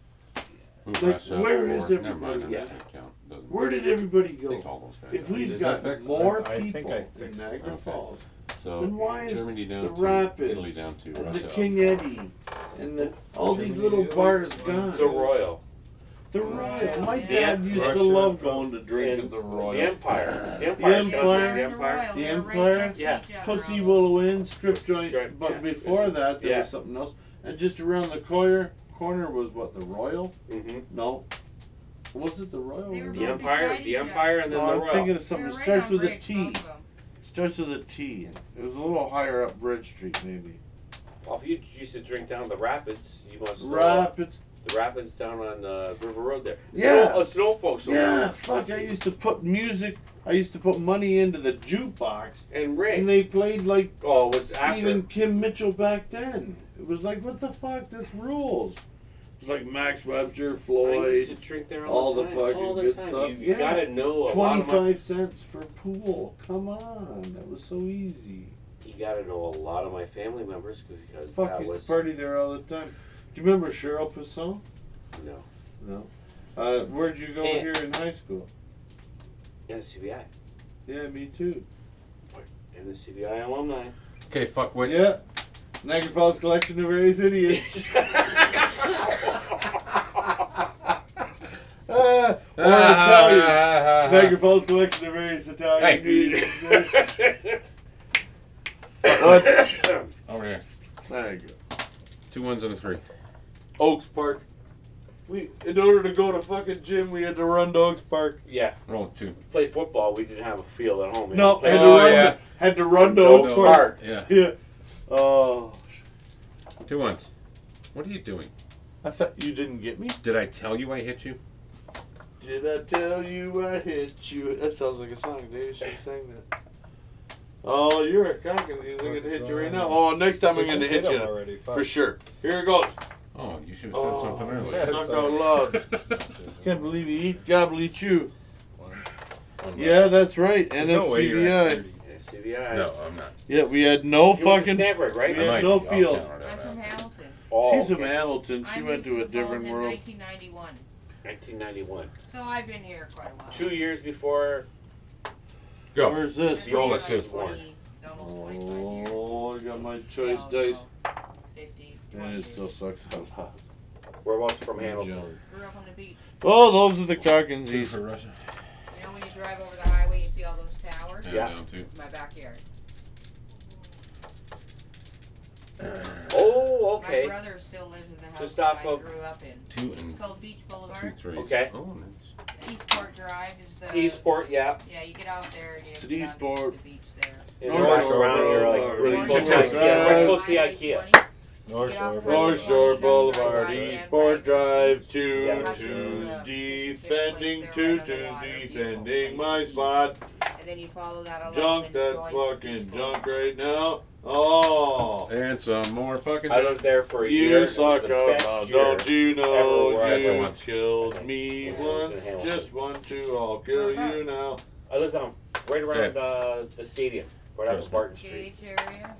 Who Like, rushed out where for is work? Never mind, everybody? I'm Yeah. just gonna count. Doesn't Where matter. did everybody Take go? all those back. If we've Is got that fixed? more I think people I in fixed it. Niagara Okay. Falls, So then why is Germany down the to Rapids Italy down to and Russia. the King Eddie and the all these Germany, little Italy, bars the gone? The Royal. The Royal. My Yeah. dad used to Russia. love going to drink at And the Royal. The Empire. The The Empire's Empire. down there, They're The in Empire. Royal, The they're right Empire? next to Yeah. each other Pussy almost. Willow Inn, strip Strip joint. joint, But yeah. before that, there Yeah. was something else. And just around the corner, corner was what, the Royal? Mm-hmm. No. Was it the Royal? They were The both Empire, beside the each Empire, and then No, the I'm Royal. thinking of They're something that right starts on with a bridge, T. both of them. Starts with a T. It was a little higher up Bridge Street, maybe. Well, if you used to drink down the Rapids, you must know Rapids. the Rapids down on uh, River Road there. Yeah. Snow, uh, snow folks over Yeah, there. fuck. I used to put music. I used to put money into the jukebox, And Ray. and they played like oh, it was after. even Kim Mitchell back then. It was like, what the fuck? This rules. It was like Max Webster, I used Floyd, to drink there all, all the the time. fucking all the good time. stuff. You, Yeah. gotta know a lot of my, twenty-five cents for pool. Come on, that was so easy. You gotta know a lot of my family members because Fuck, that used was to party there all the time. Do you remember Cheryl Passon? no. No. Uh, where'd you go Yeah. here in high school? In the C B I. Yeah, me too. In the C B I alumni. Okay, fuck what? Yeah. Niagara Falls Collection of Various Idiots. Ah, or Italians. Niagara Falls Collection of Various Italian Hey. What? Over here. There you go. Two ones and a three. Oaks Park. We, in order to go to fucking gym, we had to run to Oaks Park. Yeah. Roll two. Play football. We didn't have a field at home. We No, had to had play to Oh, run. yeah. To, had to run to Oaks Oaks Park. Park. Yeah. Yeah. Oh, Two ones. What are you doing? I thought you didn't get me. Did I tell you I hit you? Did I tell you I hit you? That sounds like a song. Dave should sang that. Oh, you're a cockins. He's going to hit you right now. Oh, next time I'm going to hit you. Already. For sure. Here it goes. Oh, you should have said Oh, something yeah. earlier. Knock out loud. Can't believe you eat gobble eat you. One. One Yeah, that's right. There's no way you're N at F C thirty. Yeah, C B I. No, I'm not. Yeah, we had no You went to fucking. Stanford, right? We I had might no be. I'll field. count it I'm out. from Hamilton. Oh, She's from okay. Hamilton. She I went to a moved to different Fulton in world. nineteen ninety-one. nineteen ninety-one. So I've been here quite a while. Two years before. Go. Where's this? I've been here Viola like says twenty, almost twenty-five years. Oh, I got my choice Yeah, dice. well, fifty, And twenty it still years. sucks a lot. Whereabouts from Hamilton? Grew up on the beach. Oh, those are the Two cockinsies. for Russia. You know when you drive over the highway, you see all those towers? Yeah, Yeah. down two. My backyard. Oh, My okay. brother still lives in the house Just that off I of- grew up in. Two and It's called Beach two Boulevard. threes. Okay. Oh, nice. Eastport Drive is the. Eastport, yeah. Yeah, you get out there and you To get out Eastport. to the beach there. And North right Shore around here, like Boulevard. really North close to Shore IKEA. Right Boulevard. close to the Highway IKEA. twenty. North Get Shore off North Boulevard. Shore You Boulevard, go right Eastport back. Drive, two, Yeah. two, defending, two, two, defending my spot. And then you follow that along. Junk and that join fucking people. junk right now. Oh, And some more fucking. I lived there for a year. you and it was suck the up best now, year don't you ever know where I you went. killed me Yeah, it was in once, Hamilton. just one, two, I'll kill you now. I lived on right around Okay. uh, the stadium, right off Trust of me. Barton Street. Gage area.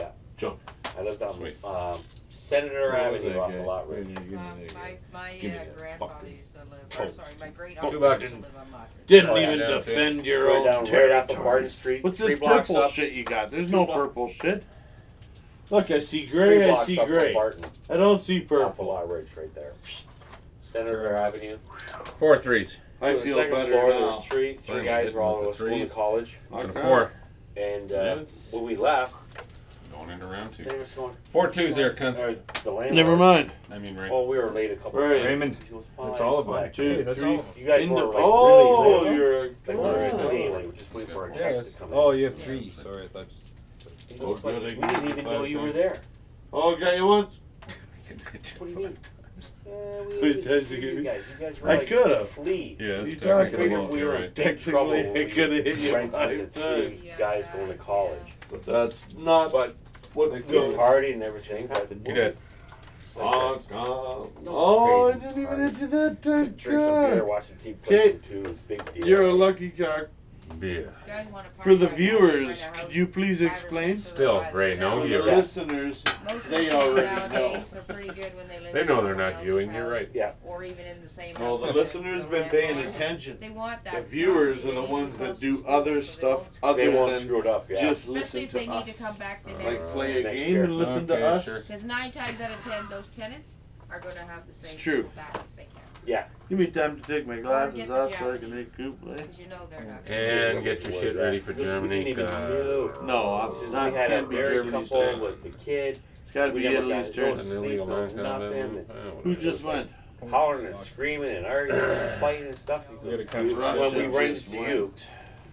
I lived on Sweet. um, Senator What was Avenue that off guy? of Lot Wait a Ridge. minute, give me Um, that my again. my Give me uh, that grandfather fucking used to live. Oh. Or, sorry, my great Two uncle bucks. used to live on Lockridge. Didn't Oh, yeah, even down too. defend your Right own down right off of territory. Barton Street. What's three this blocks purple up, shit you got? There's Two no blocks. purple shit. Look, I see Three gray, I blocks see up from gray. Barton, I don't see off of purple. Lot Ridge, right there. Senator Avenue. Four threes. I On the feel second better floor, There now. was three, three Finally guys hitting were all with of us the going to threes. college, And a Okay. four. and uh, Yes. when we left, Going into round two. they was going. Four twos there, cunt. Uh, the landlord. Never mind. I mean, right. Well, we were late a couple Right. times. Raymond, He goes, that's "Oh, all I of them. slept." Two, Hey, that's three, all of them. You guys in the weren't like oh, really late. you're a Like we were in the good game, like we were just waiting for our Yeah, checks it's- to come in. oh, you have three. Sorry, I thought. He Oh, goes, like, good, I we can didn't get even five know you were times. there. Oh, got you once? What do you mean? Uh, we Wait, didn't times see you you give me- guys. You guys were I like could've. fleas. Yeah, You it's talking technically Figured about we you're were right. in big trouble Technically, when I we coulda hit you rented five the three times. Yeah, guys yeah, going to yeah. college. But that's not But what's we good. partied and everything. But You did. it's like Oh, this. God. No Oh, I crazy didn't even parties. hit you that Sit, time. drink some beer, God. watch the team play Okay. some twos. Big deal. You're a lucky cock. Beer. You guys wanna For party the right now, viewers, right now, could you please five or explain? six of Still, them, Ray, but no For most the viewers. Yeah. listeners, of they the people already nowadays know. are pretty good when they live They in know someone they're not else's viewing. You're house, right. Or even in the same Well, house the as listeners the been paying landlord. attention. They want that. The viewers property. are the They need ones to that close do the other schools, so they stuff won't- other They won't than screw it up. Yeah. just Especially listen if they to need us. to come back the Uh, next Like play a Next game year. and listen to Okay, us. sure. Because nine times out of ten, those tenants are going to have the same It's true. people back if they can. Give me time to take my glasses get the off so I jacket. can make coop. eh? Because you know they're not. And get your shit ready for Because we Germany. didn't even uh, know. No, I'm Since not. we had a Can't be married Germany's couple turn. with the kid. It's got to we be never Italy's got- turn. no An illegal sleep, non no nothing. combat. Who just went? Hollering and screaming and arguing and fighting and stuff. We gotta Because come we- to when Russia we ran just into you, went.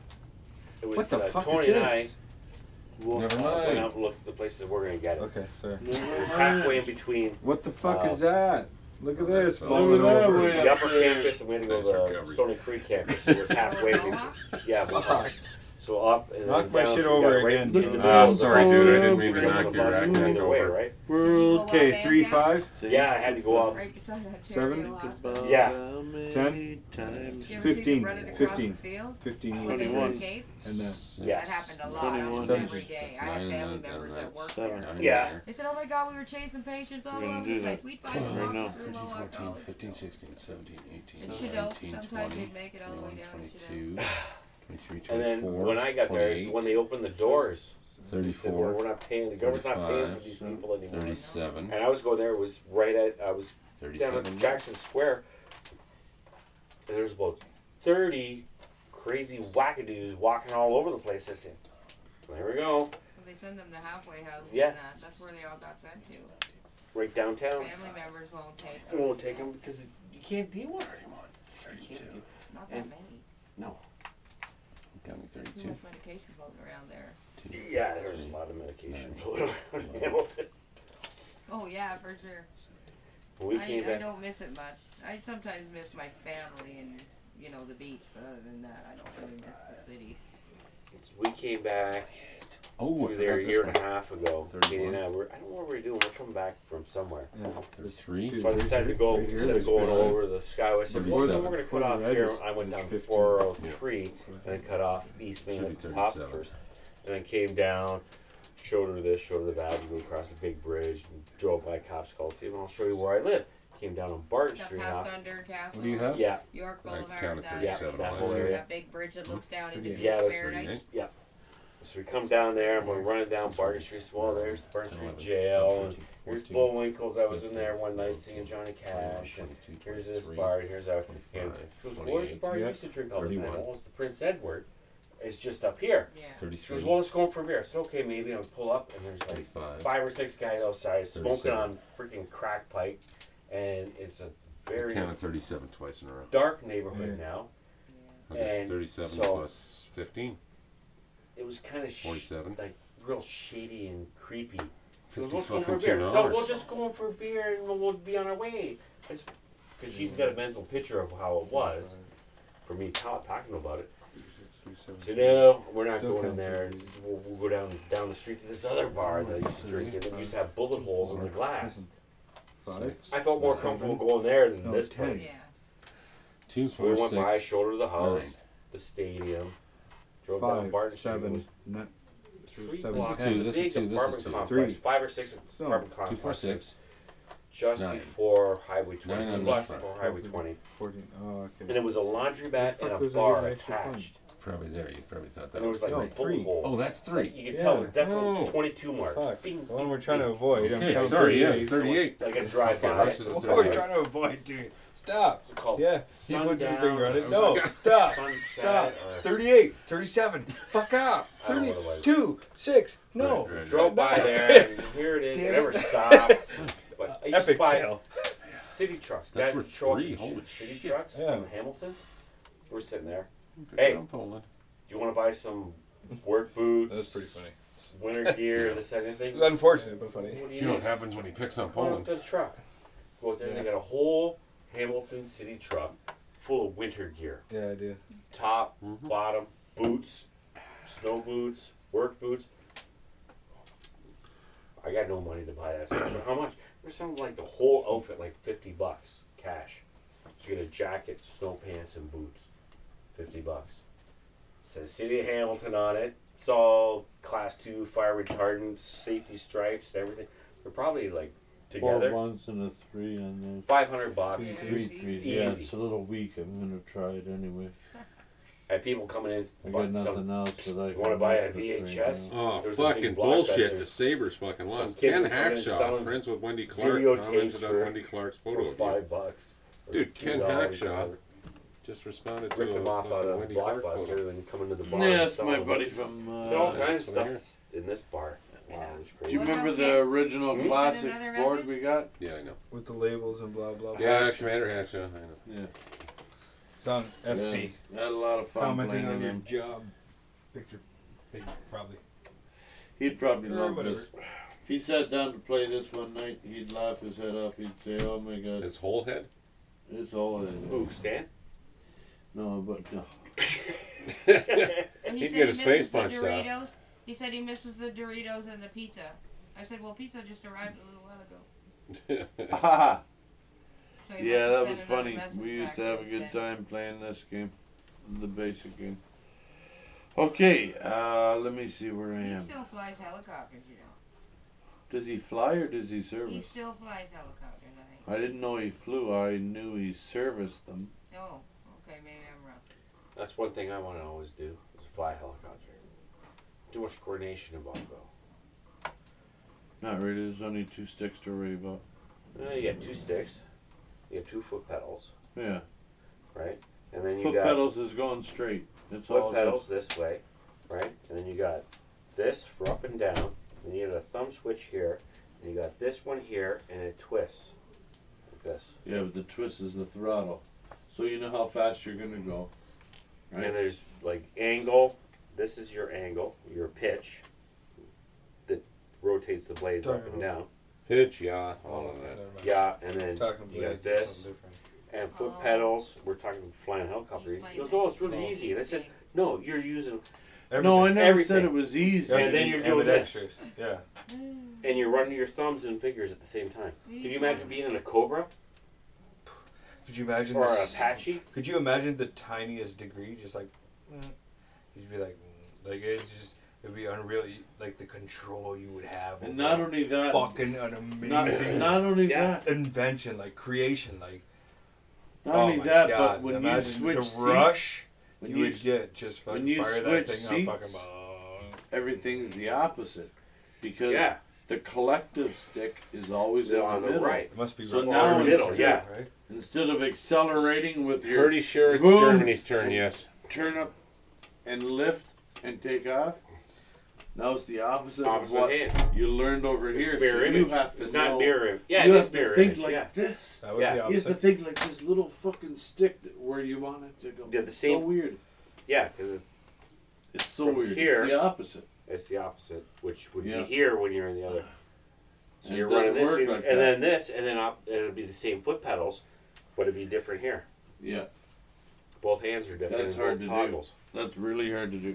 it was What the uh, fuck Tony is and I this? went Never out mind. and looked at the places we're going to get it. Okay, sorry. It was halfway in between What the fuck Uh, is that? Look at this. Look Falling at that over. way. the upper campus and we had to go Nice to the recovery. Stony Creek campus. It was halfway between. Yeah, but, so up and Knock then my down, shit so we got over right again. in the Look at middle Ah, of the sorry, bus. dude. I didn't mean We to were on knock the your bus racket either way, over. right? World Okay, three, five. Yeah, I had to go up. Right beside that Seven? Cherry Hospital. Yeah. Ten? Times. You ever see Fifteen. them running across Fifteen. the field? Fifteen. When they Twenty-one. escape? And then Yeah. That happened a lot. Twenty-one. Almost every day. I Nine had and family that- members and that that's worked seven. there. Nine Yeah. there. They said, "Oh my God, we were chasing patients all We're gonna over do the place. that. We'd find them Right walking now. through Mohawk fourteen, College." fifteen, sixteen, seventeen, eighteen, And Shaddoq, nineteen, sometimes twenty, they'd make it all the way down to twenty-two, Shaddoq. twenty-three, And then twenty-four, when I got there, is when they opened the doors, they said, well, thirty-four, we're not paying, the government's not paying for thirty-five, these people anymore. thirty-seven, And I was going there, it was right at, I was down at thirty-seven, Jackson Square, and there's about thirty crazy wackadoos walking all over the place. I said, there we go, And they send them to halfway houses Yeah. and that. That's where they all got sent to. right downtown. Family members won't take We them. won't take them because you can't deal with it anymore. You can't deal. Not that And- many. counting Too thirty-two, much medication floating around there. fifteen. Yeah, there was a lot of medication floating around Hamilton. Oh yeah, for sure. When we I, came I back, don't miss it much. I sometimes miss my family and you know the beach, but other than that, I don't really miss the city. we came back Oh, through there a year and a half ago. Katie thirty-one. and I were, I don't know what we were doing. We're coming back from somewhere. Yeah. thirty-three. So I decided to go, Right here, instead of there's going fifty. over the Skyway, I said, well, then thirty-seven. we're going to cut Before off the red here. is- I went is down to fifteen. four oh three and then cut off East Main Should be at the top thirty-seven. first. And then came down, showed her this, showed her that. We go across the big bridge, and drove by Cops Called, see, well, I'll show you where I live. Came down on Barton The Street Past now. Under Castle. What do you have? Yeah, York Like Boulevard. town of that, Yeah, thirty-seven. that last whole year. area. that big bridge that looks down into thirty-eight. Yeah, Beach that's Paradise. thirty-eight. yeah. So we come down there and we're running down Barton Street. So, well, there's the Barton Street Jail. And here's Bullwinkle's. I was in there one night singing Johnny Cash. And here's this bar. And here's that. And she goes, where's the bar you Yeah. used to drink all the time? thirty-one. Well, it's the Prince Edward. It's just up here. Yeah. She goes, thirty-three. well, let's go in for a beer. I said, okay, maybe. And I pull up and there's like thirty-five. five or six guys outside smoking thirty-seven. on freaking crack pipe. And it's a very Counted thirty-seven twice in a row. dark neighborhood Yeah. now. Yeah. And thirty-seven so- plus fifteen. It was kind of sh- forty-seven. like real shady and creepy. She goes, fifty let's go for a fucking beer. two So dollars. we'll just go in for a beer and we'll, we'll be on our way. Because she's got a mental picture of how it was for me ta- talking about it. So no, we're not Still going in count there. thirty. Just- We'll, we'll go down down the street to this other bar that I used to drink in. That used to have bullet holes in the glass. Five. I felt more comfortable going there than No, this ten. place. Yeah. Two, So we four, went by, six. showed her the house, nine. the stadium, drove down Five. Barton Street. It Seven. was Nine. three Seven. blocks two, of Ten. this is big two, this is apartment two. complex, Three. five or six So, apartment Two, four, complexes, six. just Nine. before Highway twenty, Nine two on blocks this before front. Highway twenty. Fourteen. Oh, And okay. it was a laundromat The and fuck a was I bar getting extra attached. Probably there. You probably thought that And it was like No, a bullet three. hole. Oh, that's three. You could Yeah. tell it definitely Oh. twenty-two marks. Fuck. Bing, The one bing, we're trying to bing. avoid. I'm Okay, counting sorry, yeah, thirty-eight. thirty-eight. Like a drive-by. Okay, Rush is a What It's are we thirty-eight. trying to avoid, dude? Stop. called Yeah. He puts his Sundown finger on or it. No. Sunset. Stop. Sunset Stop. or- thirty-eight. thirty-seven. Fuck off. I don't know what it was. thirty-two. Six. No. Right, right, Drove by No. there, and here it is. Damn It never it. stopped. But I used to Epic buy fail. city trucks. That's Guys for would show up three. in Holy city shit. trucks Yeah. from Hamilton. We're sitting there. Good Hey. job, Poland. Do you want to buy some work boots? That's pretty funny. Winter gear, this and anything. It's unfortunate, but funny. What do You know what need? happens when he picks on Go out Poland? to the truck. Go out there. Yeah. They got a whole Hamilton city truck full of winter gear. Yeah, I do. Top, Mhm. bottom, boots, snow boots, work boots. I got no money to buy that stuff. But how much? There's something like the whole outfit, like fifty bucks cash. So you get a jacket, snow pants, and boots. Fifty bucks. Says City of Hamilton on it. It's all class two fire retardant, safety stripes, and everything. They're probably like Four together ones and a three on five hundred bucks. Three. those. Three threes. Yeah, Easy. it's a little weak. I'm gonna try it anyway. I had people coming in. I But got some, nothing else that I. you wanna can buy a work with V H right S? now. Oh, There's a big fucking blockbusters. bullshit. The Sabres fucking Some lost. kids Ken were coming in Hackshaw, selling friends with Wendy Clark, videotapes commented on for- Wendy Clark's photo for of you. five bucks. or Dude, two Ken dollars or Hackshaw whatever. Just responded to Ripped a them off out fucking of Wendy Clark Blockbuster, photo. then come into the bar. Yeah, and that's sell my them. buddy from. Uh, Did all kinds of That's stuff in this bar. Wow, it was Do crazy. you What remember about the Ken? original Hmm? classic Another board message? we got? Yeah, I know. With the labels and blah blah blah. Yeah, Commander Hackshaw, I know. Yeah. It's on F B. Yeah, had a lot of fun Commenting playing on with your him. job. Picture. Big, probably. He'd probably Or love whatever. this. If he sat down to play this one night, he'd laugh his head off. He'd say, "Oh my God, His whole head? it's all in." Who, Stan? No, but no. And he He'd said get his he face misses the punched off. Doritos. He said he misses the Doritos and the pizza. I said, well, pizza just arrived a little while ago. Haha. So he Yeah, must that have was sent another funny. message We used back to have a since good then. time playing this game, the basic game. Okay, uh, let me see where I He am. still flies helicopters, you know. Does he fly or does he He service? still flies helicopters, I think. I didn't know he flew. I knew he serviced them. Oh, okay, maybe I'm wrong. That's one thing I want to always do, is fly a helicopter. Too much coordination involved, though. Not really. There's only two sticks to worry about. Uh, you got two sticks. You have two foot pedals, Yeah. right? And then you Foot got pedals is going straight. That's all. foot it is. pedals this way, right? And then you got this for up and down. Then you got a thumb switch here. And you got this one here, and it twists. Like this. Yeah, but the twist is the throttle. So you know how fast you're gonna go. And Right? there's like angle. This is your angle, your pitch, rotates the blades up Talking and down. Pitch, yeah, all Oh, of that. never mind. Yeah, and then Talking you got blades, this something different. and foot Oh. pedals. We're talking flying helicopter. He goes, "Oh, it's really Oh. easy." And I said, "No, you're using No, I Everything. never Everything. said it was easy. And then you're doing this. ambidextrous. Yeah. and you're running your thumbs and fingers at the same time." Could you imagine being in a Cobra Could you imagine or an this- Apache? Could you imagine the tiniest degree, just like, mm, you'd be like, mm, like it's just, it'd be unreal. you- Like the control you would have. And over not only that, fucking an not, amazing not only Yeah. that, invention, like creation, like. not oh only my that, God, but when you imagine switch the seats, rush, when you, you would s- get just when fucking you fire that switch thing up, seats, fucking. uh, everything's the opposite, because Yeah, the collective stick is always they're in on the the middle. right. It must be So right now in the it's- middle, yeah. right. Instead of accelerating with your Pretty sure it's Boom. Germany's turn, yes. turn up and lift and take off, now it's the opposite, Opposite of what hand. you learned over It's here. mirror So image. you have to it's know, not mirror image. Yeah, you it have is to mirror think image. like yeah. this. That would Yeah. be You have to opposite. think like this little fucking stick that- where you want it to go. Yeah, the It's same- so weird. Yeah, because it, It's so From weird. here- it's the opposite. it's the opposite, which would Yeah. be here when you're in the other. So And you're it running doesn't this, work and, like and that. then this, and then op, and it'd be the same foot pedals, but it'd be different here. Yeah, Both hands are different. That's and hard both to do. toggles. that's really hard to do.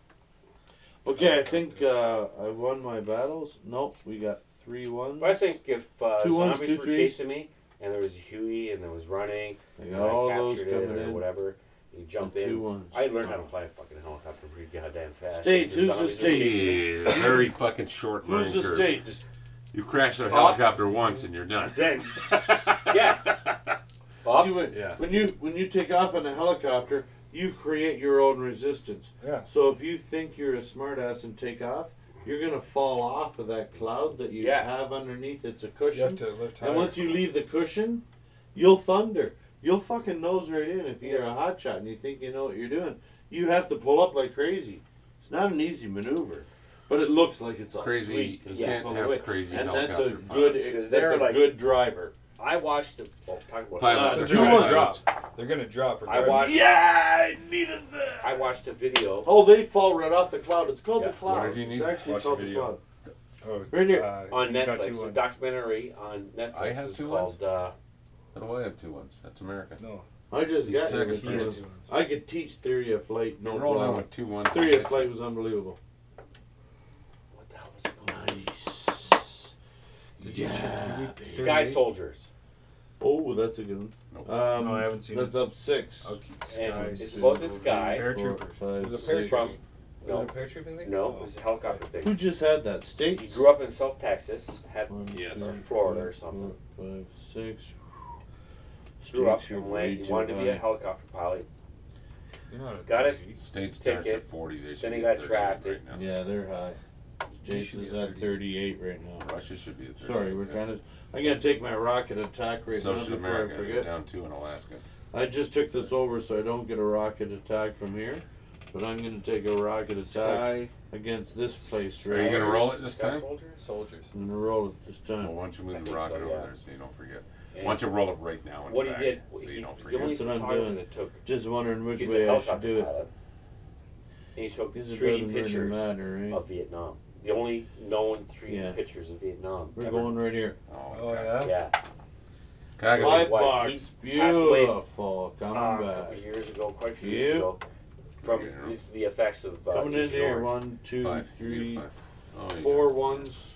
Okay, I think uh, I won my battles. Nope, we got three ones. But I think if uh, Two ones, zombies two were threes. chasing me, and there was a Huey, and there was running, I and got all I those captured it coming or in. whatever, you jump The in. two ones. I learned how to fly a fucking helicopter pretty goddamn fast. States, If who's the zombies were chasing me, Yeah, very fucking short Who's learning the curve. states? You crash a helicopter once and you're done. Then, yeah. Up, See, when, Yeah. when you when you take off in a helicopter, you create your own resistance. Yeah. So if you think you're a smartass and take off, you're gonna fall off of that cloud that you Yeah. have underneath. It's a You cushion. have to lift higher. And once you leave the cushion, you'll thunder. You'll fucking nose right in if you're a hotshot and you think you know what you're doing. You have to pull up like crazy. It's not an easy maneuver, but it looks like it's all Crazy. sweet. 'cause You they can't pull have away. crazy And that's a helicopter good. pilots. Because That's they're a like- good driver. I watched the. Well, talk about Pilot. Uh, They're two gonna ones. drop. They're gonna drop. I regardless. watched. Yeah, I needed that. I watched a video. Oh, they fall right off the cloud. It's called Yeah. the cloud. What did you need? It's actually Watch the called the video. cloud. Oh, Right here. uh, On you got two Netflix, a ones. documentary on Netflix I have is two called uh, How do I have two ones? That's America. No, I just He's got talking it. he Two had ones. two ones. I could teach theory of flight. No You rolled on problem. with two ones. Theory of flight was unbelievable. what the hell was it called? Nice. Did you check? Did we- Sky thirty-eight? Soldiers. Oh, that's a good one. Nope. Um, No, I haven't seen That's up six. Okay, And skies. it's about this guy. Paratroopers. Four, It was a five, paratroop. six. From Was no, it a paratrooping thing? no, it was a helicopter Who thing. just had that? State? He grew up in South Texas, had One, Yes. two, or Florida or three, something. four, five, six. Grew up States are and way went. He too wanted to be a high. helicopter pilot. You're not a Got his- baby. State starts ticket. at forty. They should Then he be got at thirty-eight drafted. right now. Yeah, they're high. They should be Jason's at at thirty-eight right now. Russia should be at thirty-eight. Sorry, we're yes. trying to. I'm gonna take my rocket attack right So now should before America. I They're forget. down two in Alaska. I just took this over so I don't get a rocket attack from here, but I'm gonna take a rocket attack Sky against this place Are right you here. gonna roll it this Sky time? Soldiers? soldiers. I'm gonna roll it this Well, time. why don't you I move the think rocket so, over yeah. there so you don't forget? And Why don't you roll it right now? In what fact, he did, so he you don't was the forget. only That's what I'm photographer doing. that took. Just wondering which He's a way I should helicopter do it. pilot. And he took Because it three D doesn't really pictures matter, right? of Vietnam. The only known three D Yeah. pictures of Vietnam. We're ever. going right here. Oh, Oh okay. yeah. Yeah. Kaga- Why- Five why- box, he passed away, beautiful, coming Uh, a back. couple years ago, quite a few Yeah. years ago, from Yeah. it's the effects of uh, Coming in Agent here, Orange. one, two, Five. You three, get five. Oh, you four got it. ones.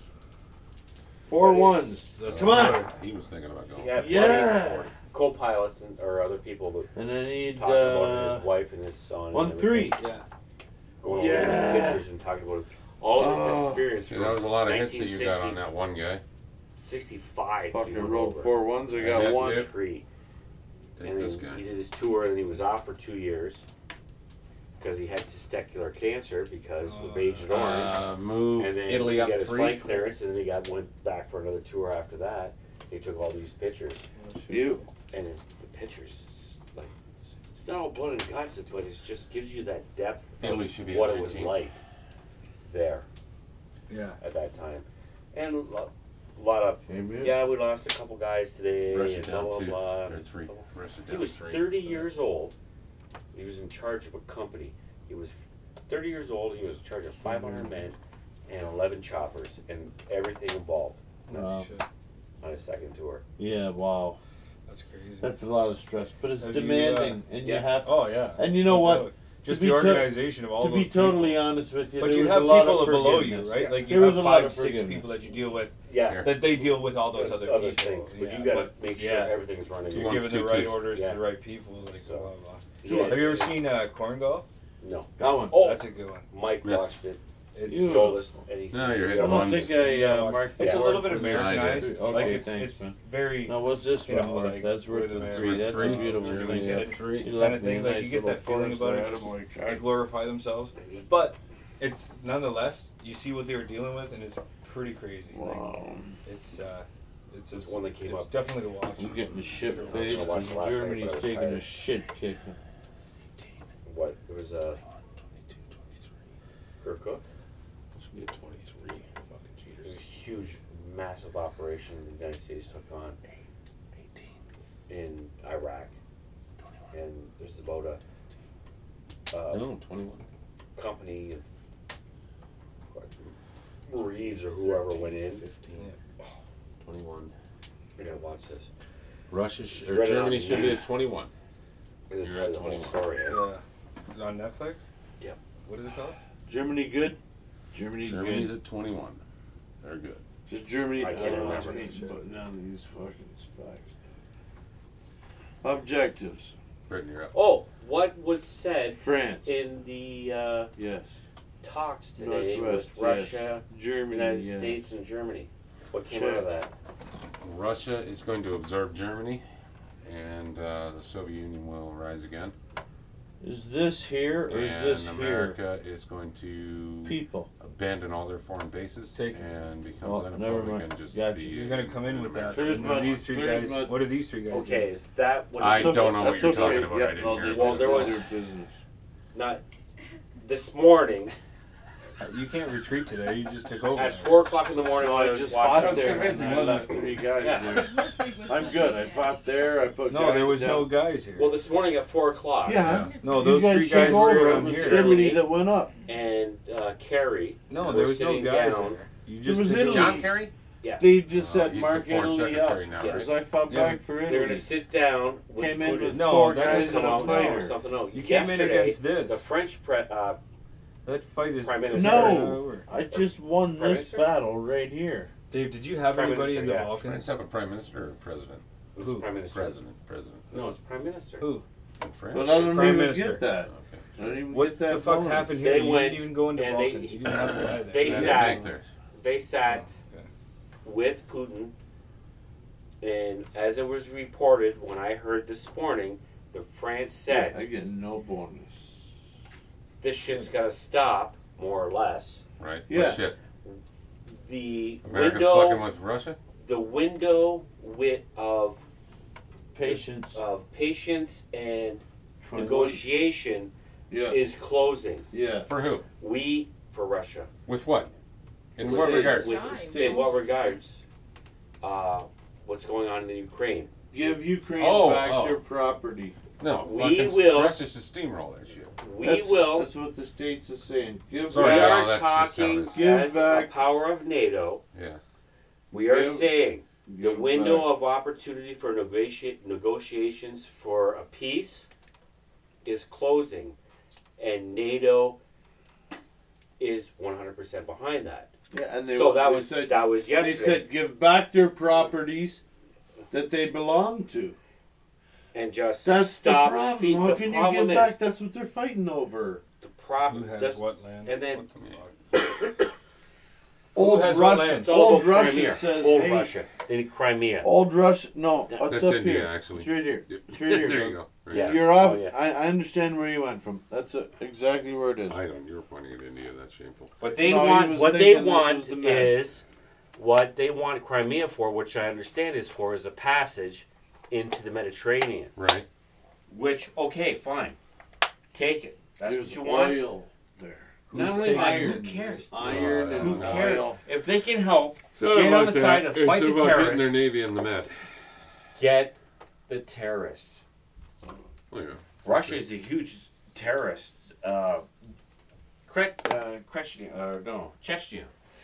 Four But it's- ones. That's Come on. better. He was thinking about going. He had Yeah. buddies, co-pilots, and, or other people that And I need talked about uh, his wife and his son. one, and three. everything, Yeah. Going over Yeah. his pictures and talking about all of his Oh. experience. See, from that was a lot of hits that you nineteen got sixty on that one guy. sixty-five. Fucking he went rolled over. four ones. I Yeah, got yeah. one. Yeah. Three. Take And this then guy. he did his tour, and he was off for two years because he had testicular cancer because of Oh. Agent Orange. Uh, move And then Italy he up got his three. flight clearance, and then he got went back for another tour after that. He took all these pictures, You. and it, the pictures, it's like it's not all blood and guts, but it just gives you that depth Italy of should be what at it was nineteen. like there Yeah. at that time, and a lot, a lot of Came in. yeah, we lost a couple guys today, Russia and blah down blah two. blah. Or three. Russia He down was three. thirty years old. He was in charge of a company. He was thirty years old. He was in charge of five hundred men, and eleven choppers and everything involved Wow. Shit. on a second tour. Yeah, wow. That's crazy. That's a lot of stress, but it's Have you, demanding, uh, and yeah. you have. oh yeah. And you know No what? doubt. Just be the to- organization of all To those be totally people. honest with you, But there you was have a lot people of below you, forgiveness. right? Yeah. Like you There was have a lot five, of six forgiveness. people that you deal with Yeah. that they deal with all those other, other people. things, but yeah. you gotta But, make sure yeah, everything's running. Two you're ones, giving the two right twos. orders Yeah. to the right people. Like So- blah blah. Yeah. Have you ever seen uh, Corn Golf? No. Got one. Oh, That's a good one. Mike Yes. watched it. It's, You- Told us, and he No, says, you're "You hitting I gotta don't ones. watch think this." I uh, marked. it's the a little board bit for this. Americanized. Okay, like it's, thanks, it's man. very Now, what's this you one know, worth? like, That's worth with the American three. That's three. a beautiful Germany thing. had three. You kind left of me a thing. Like nice you get little that feeling forest about there, it. Just, attaboy, they Chad. glorify themselves, but it's nonetheless you see what they were dealing with, and it's pretty crazy. Like, Wow. it's uh, it's It's one that came it's up. definitely to watch. I'm getting the shit I was faced, gonna watch and it last night, Germany's but I was taking tired. a shit kick. What? It was uh, Kirkuk. Should be a twenty-three. Fucking It was a cheaters. huge, massive operation the United States took on in Iraq, and there's about a uh, No, twenty-one. company of what, Marines or whoever went in. fifteen. twenty-one. We're gonna watch this. Russia sh- You or read it on Germany the should be news. at twenty-one. We're gonna You're tell at the whole twenty-one. story. eh? Yeah, Is it on Netflix. Yep. What is it called? Germany good? Germany's Germany's good. at twenty-one. They're good. Just Germany. I can't oh, remember. I ain't putting down these fucking specs. Objectives. Britain, you're up. Oh, what was said France. in the uh, Yes. talks today Northwest. with Russia, Yes. Germany. United yeah. States, and Germany? What came Sure. out of that? Russia is going to observe Germany, and uh, the Soviet Union will rise again. Is this here or is and this America is going to here? People. abandon all their foreign bases Take- and become Oh, never xenophobic mind. and just Gotcha. be. You're gonna come in with that. Clears And then my- these three clears guys. my- What are these three guys? Okay, doing? is that what? I is- That's don't know what That's you're okay. talking about. Yeah, I didn't they'll hear do it. Well, just there was- their business. Not this morning You can't retreat to there. You just took over. at four o'clock in the morning. No, when I I was just watching fought there. convinced and he I wasn't. left three guys Yeah. there. was listening with I'm some- good. I yeah. fought there. I put No, guys there was down. no guys here. Well, this morning at four o'clock. Yeah. no, You those guys three took guys over. were It around was here. Italy that went up. And uh, Kerry. No, were there was no sitting guys down. there. You There just was took Italy. over. John Kerry? They just Oh, said he's the mark foreign Italy up secretary now, because right? I fought Yeah, back for They're Italy. gonna sit down. With Came in Putin. with No, four that guys doesn't and a Something else, fighter. Something else. You came in Yesterday, against this. The French pre- uh, That fight is Prime is Minister. starting No. over. I just won Prime this Minister? battle right here. Dave, did you have Prime anybody Minister, in the yeah. Balkans? France have a prime minister or a president? who's Who? Prime Minister? President. President. No, it's Prime Minister. Who? In France? But I don't Prime even Minister. get that. Okay. I don't even What get that the fuck bonus. happened here? They you went didn't even go into and they- Balkans. you didn't have a guy there. they They sat- take there. They sat Okay. with Putin, and as it was reported when I heard this morning, the France said I get no bonus. this shit's gotta stop, more or less. Right? Yeah. What shit? The America window, fucking with Russia? the window wit of Patience. of patience and twenty-one. negotiation Yeah. is closing. Yeah. For who? We for Russia. With what? In With what states. regards? With, Time. in what regards? Uh, what's going on in the Ukraine? Give Ukraine Oh, back oh. their property. No. We fucking will- Russia should steamroll that shit. We that's, will. That's what the states is saying. Give Sorry, we no, are that's just how it talking is. Give as back- a power of NATO. Yeah. We are Give- saying the give window back. of opportunity for negotiate, negotiations for a peace is closing, and NATO is one hundred percent behind that. Yeah, and they, so that they was said, that was yesterday. They said give back their properties that they belong to. and just That's stop. the problem. feed- How the can you problem give is back? That's what they're fighting over. the Who problem. has that's- what land? and then- What the fuck? Old has what Russia. land? It's all Old about Russia Crimea. says, Old hey, Russia. They need Crimea. Old Russia. No, That- it's That's up India, here. actually. It's right here. Yep. It's right here. there bro. you go. Right Yeah. there. You're off. Oh, yeah. I, I understand where you went from. That's uh exactly where it is. I don't. You're pointing at India. That's shameful. What they No, he want, was what they thinking this want was the map. is, what they want Crimea for, which I understand is for, is a passage into the Mediterranean. Right. Which, okay, fine, take it. That's There's what you want. oil there. Not Who's only that, taking who it? cares? Iron Uh, and Who cares? oil. If they can help So get on about the that, side to it's fight the about getting terrorists, their navy in the med. get the terrorists. Oh yeah. Russia is a huge terrorist. Uh, Kret, uh, Krechnia, uh, no, Chechnya.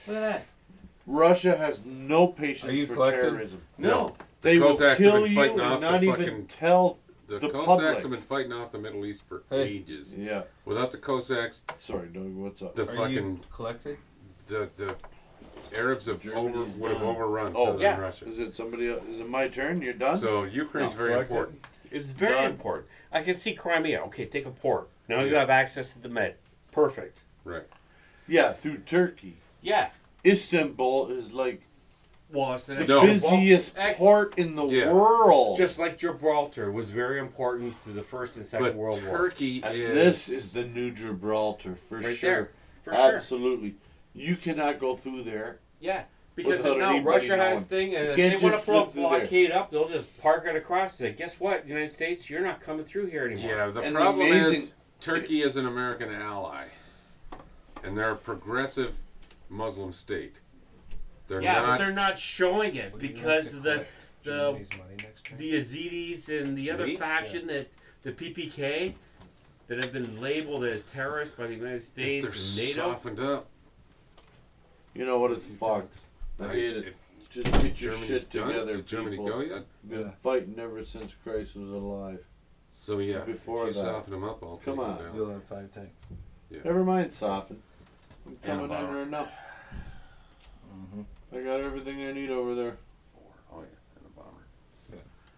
Look at that. Russia has no Are patience you for collecting? terrorism. No. They will Cossacks have kill been you fighting and off not the even fucking- tell. The, The Cossacks public. have been fighting off the Middle East for Hey. ages. Yeah. Without the Cossacks, Sorry, Doug. What's up? the Are fucking you collected? the the Arabs have over, Germany's would have done. overrun Oh, southern yeah. Russia. Is it somebody else? Is it my turn? You're done? So Ukraine's No, very collected. important. It's very Done. important. I can see Crimea. Okay, take a port. Now you Yeah. have access to the Med. Perfect. Right. yeah, through Turkey. Yeah. Istanbul is like Well, it's the the next No. busiest Well, port in the Yeah. world. just like Gibraltar was very important through the First and Second But World War. Turkey and is this is the new Gibraltar for Right sure. there. For sure. Absolutely. You cannot go through there. Yeah. Because Without now anybody Russia has knowing. thing, and You if can't they want to just put a slip through there. blockade up, they'll just park it across it. Guess what, United States? You're not coming through here anymore. Yeah, the And the problem amazing- is Turkey is an American ally, and they're a progressive Muslim state. They're Yeah, not. but they're not showing it Would you like because to the collect the Germany's money next time? the Yazidis and the other Me? faction that the P P K that have been labeled as terrorists by the United if States they're and NATO. softened up. You know what? It's fucked. I Right? hate it. If Just get your Germany's shit done, together, did Germany people. go yet? Been Yeah. fighting ever since Christ was alive. So yeah, Before if you that. soften them up, I'll Come take on. them down. You'll have five tanks. Never mind, soften. I'm And a coming under and up. Mm-hmm. I got everything I need over there. Four. Oh yeah, and a bomber. Yeah.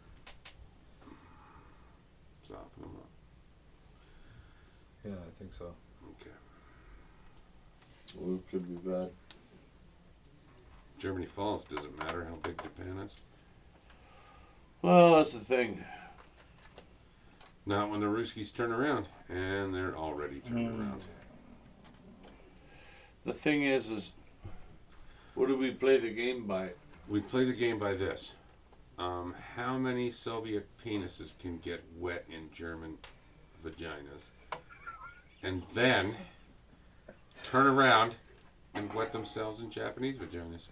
Soften them up. Yeah, I think so. Okay. Oh, it could be bad. Germany falls. Does it matter how big Japan is? Well, that's the thing. Not when the Ruskies turn around, and they're already turned Hmm. around. The thing is, is what do we play the game by? We play the game by this. Um, how many Soviet penises can get wet in German vaginas? And then turn around and wet themselves in Japanese vaginas.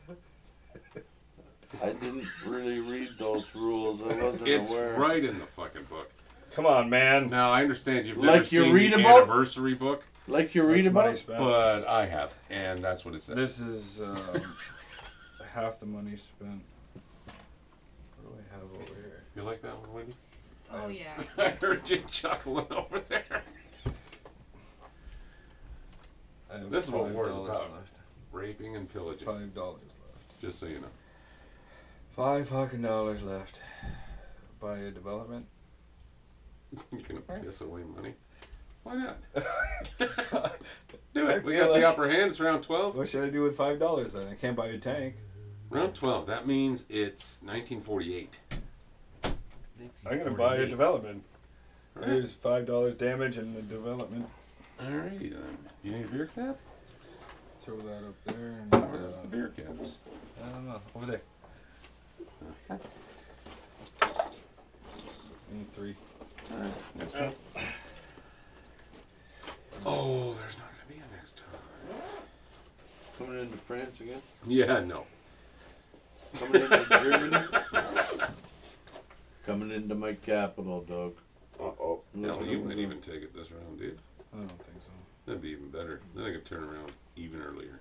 I didn't really read those rules. I wasn't It's aware. right in the fucking book. Come on, man. Now, I understand you've Like never you seen read the about? anniversary book, Like you read That's money about? spent. but I have, and that's what it says. This is um, half the money spent. What do I have over here? You like that one, Wendy? Oh yeah. I heard you chuckling over there. I have This is what five war's dollars about. left. Raping and pillaging, Five dollars left. just so you know. Five fucking dollars left. Buy a development. You're gonna piss away money. Why not? Do I it. We feel got like- the upper hand. It's round twelve. What should I do with five dollars then? I can't buy a tank. Round twelve. That means it's nineteen forty-eight. I'm gonna buy a development. Alright. There's five dollars damage in the development. Alrighty then. You need a beer cap? Throw that up there. And, Where's uh, the beer caps? I don't know. Over there. And three. Alright. Next time. Oh, there's not gonna be a next time. Coming into France again? Yeah, no. Coming into Germany? Coming into my capital, Doug. Uh oh. Hell, you might even take it this round, dude. I don't think so. That'd be even better. Then I could turn around even earlier.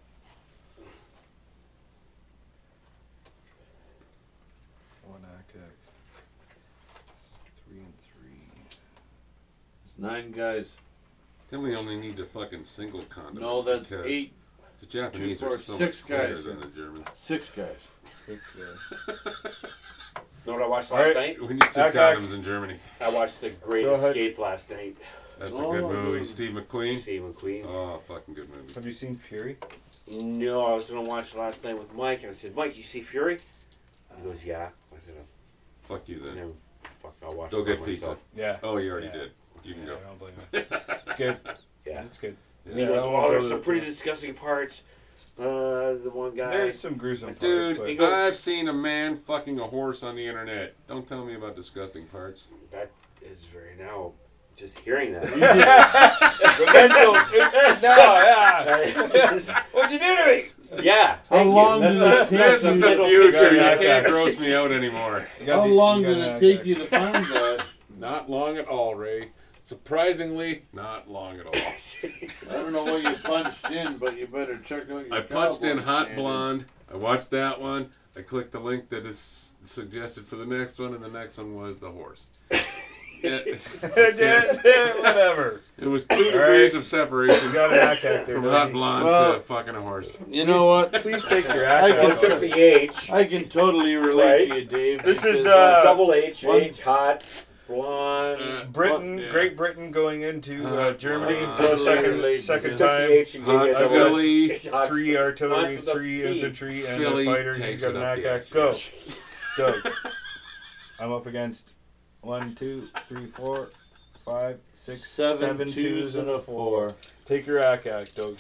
One Akak. Three and three. It's nine guys. Then we only need a fucking single condom. No, that's because eight. The Japanese two, are four, so six much better guys. than the Germans. Six guys. Six guys. Know what I watched All last right. night? We need two Ack, condoms in Germany. I watched The Great Go ahead. Escape last night. That's a Oh, good movie. good. Steve McQueen. Steve McQueen. Oh, fucking good movie. Have you seen Fury? No, I was gonna watch it last night with Mike, and I said, "Mike, you see Fury?" He goes, "Yeah." I said, Fuck you then. "No, fuck, I'll watch Go it get by pizza. myself." Yeah. Oh, you already Yeah. did. You can Yeah, go. I don't blame you. It's good. Yeah. It's good. Yeah. And he goes, I won't "Well, go there's to some the- pretty disgusting parts." Uh, the one guy. There's some gruesome parts, Dude, but he goes- I've seen a man fucking a horse on the internet. Don't tell me about disgusting parts. That is very now. Just hearing that. the mental. No, yeah. What'd you do to me? Yeah. How thank you. long That's does not- it take that's This is you- the middle future. picture. You Yeah, can't yeah. gross me out anymore. You got How the- long you did got it an take Akak. you to find that? Not long at all, Ray. Surprisingly, not long at all. I don't know what you punched in, but you better check out your I punched in cowboy Hot standard. Blonde. I watched that one. I clicked the link that is suggested for the next one, and the next one was the horse. It, Whatever. it was two degrees of separation You got an act out there, from don't Hot you? Blonde Well- to fucking a horse. You know what? Please take your I act can out. t- Took the H. I can totally relate Right? to you, Dave. This is, because, uh, double H, one- H, hot, blonde. Uh, Britain, Yeah. Great Britain going into uh, Hot Germany Blonde. for the Totally second, relate second to Took time. the H and gave Hot me a double Philly. H. Hot Three artillery, Lots of the three P. infantry, and Philly a fighter. takes He's got it an up act the act. ass. Go. Doug. I'm up against one, two, three, four, five, six, seven, seven twos and a four. Take your act act, Doug.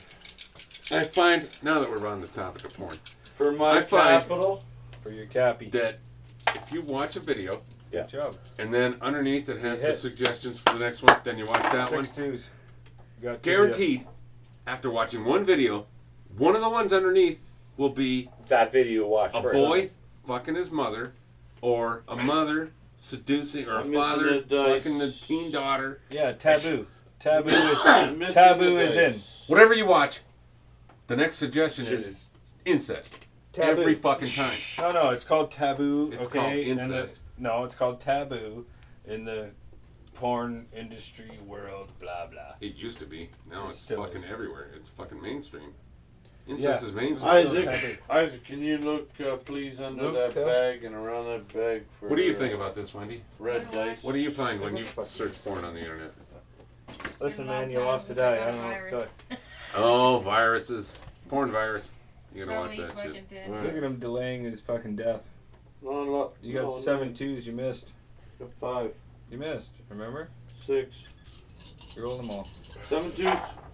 I find, now that we're on the topic of porn, For my I find- capital, For your cappy. that if you watch a video Yeah. Good job. and then underneath it has You the hit. suggestions for the next one, then you watch that one, Six twos. You got two, guaranteed, after watching one video, one of the ones underneath will be That video watch a first. boy fucking his mother, or a mother seducing, or a I'm missing father a dice. fucking the teen daughter. Yeah, Yeah, taboo. Taboo is missing taboo the is in. dice. Whatever you watch, the next suggestion is Is incest. Taboo. Every fucking time. No, no, it's called taboo. It's okay, called and the- incest. no, it's called taboo in the porn industry world. Blah blah. It used to be. Now It it's still fucking is. everywhere. It's fucking mainstream. Incest Yeah. is mainstream. Isaac, Taboo. Isaac, can you look uh, please under Look, that uh, bag and around that bag for What do you think uh, about this, Wendy? red dice? What do you find when you search porn on the internet? Listen, Been a man, long you time lost since today. I I got don't a know what to virus. tell you. Oh, viruses. Porn virus. You gotta watch Probably that fucking shit. dead. Right. Look at him delaying his fucking death. No, no, You got no, seven no. twos. You missed. Got five, You missed. Remember? six, You rolled them all. seven twos.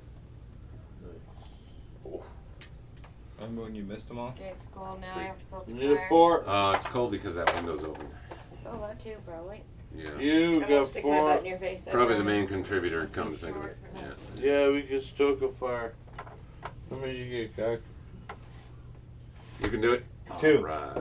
Remember when you missed them all? Okay, it's cold now. I have to poke the You need a fire. four. Uh, it's cold because that window's open. Oh, that too, probably. Yeah. You I'm gonna got stick my butt four. in your face. Probably the That's main contributor, come to think of it. Yeah. Yeah, we can stoke a fire. How many did you get, Cock? You can do it? Two. Alright.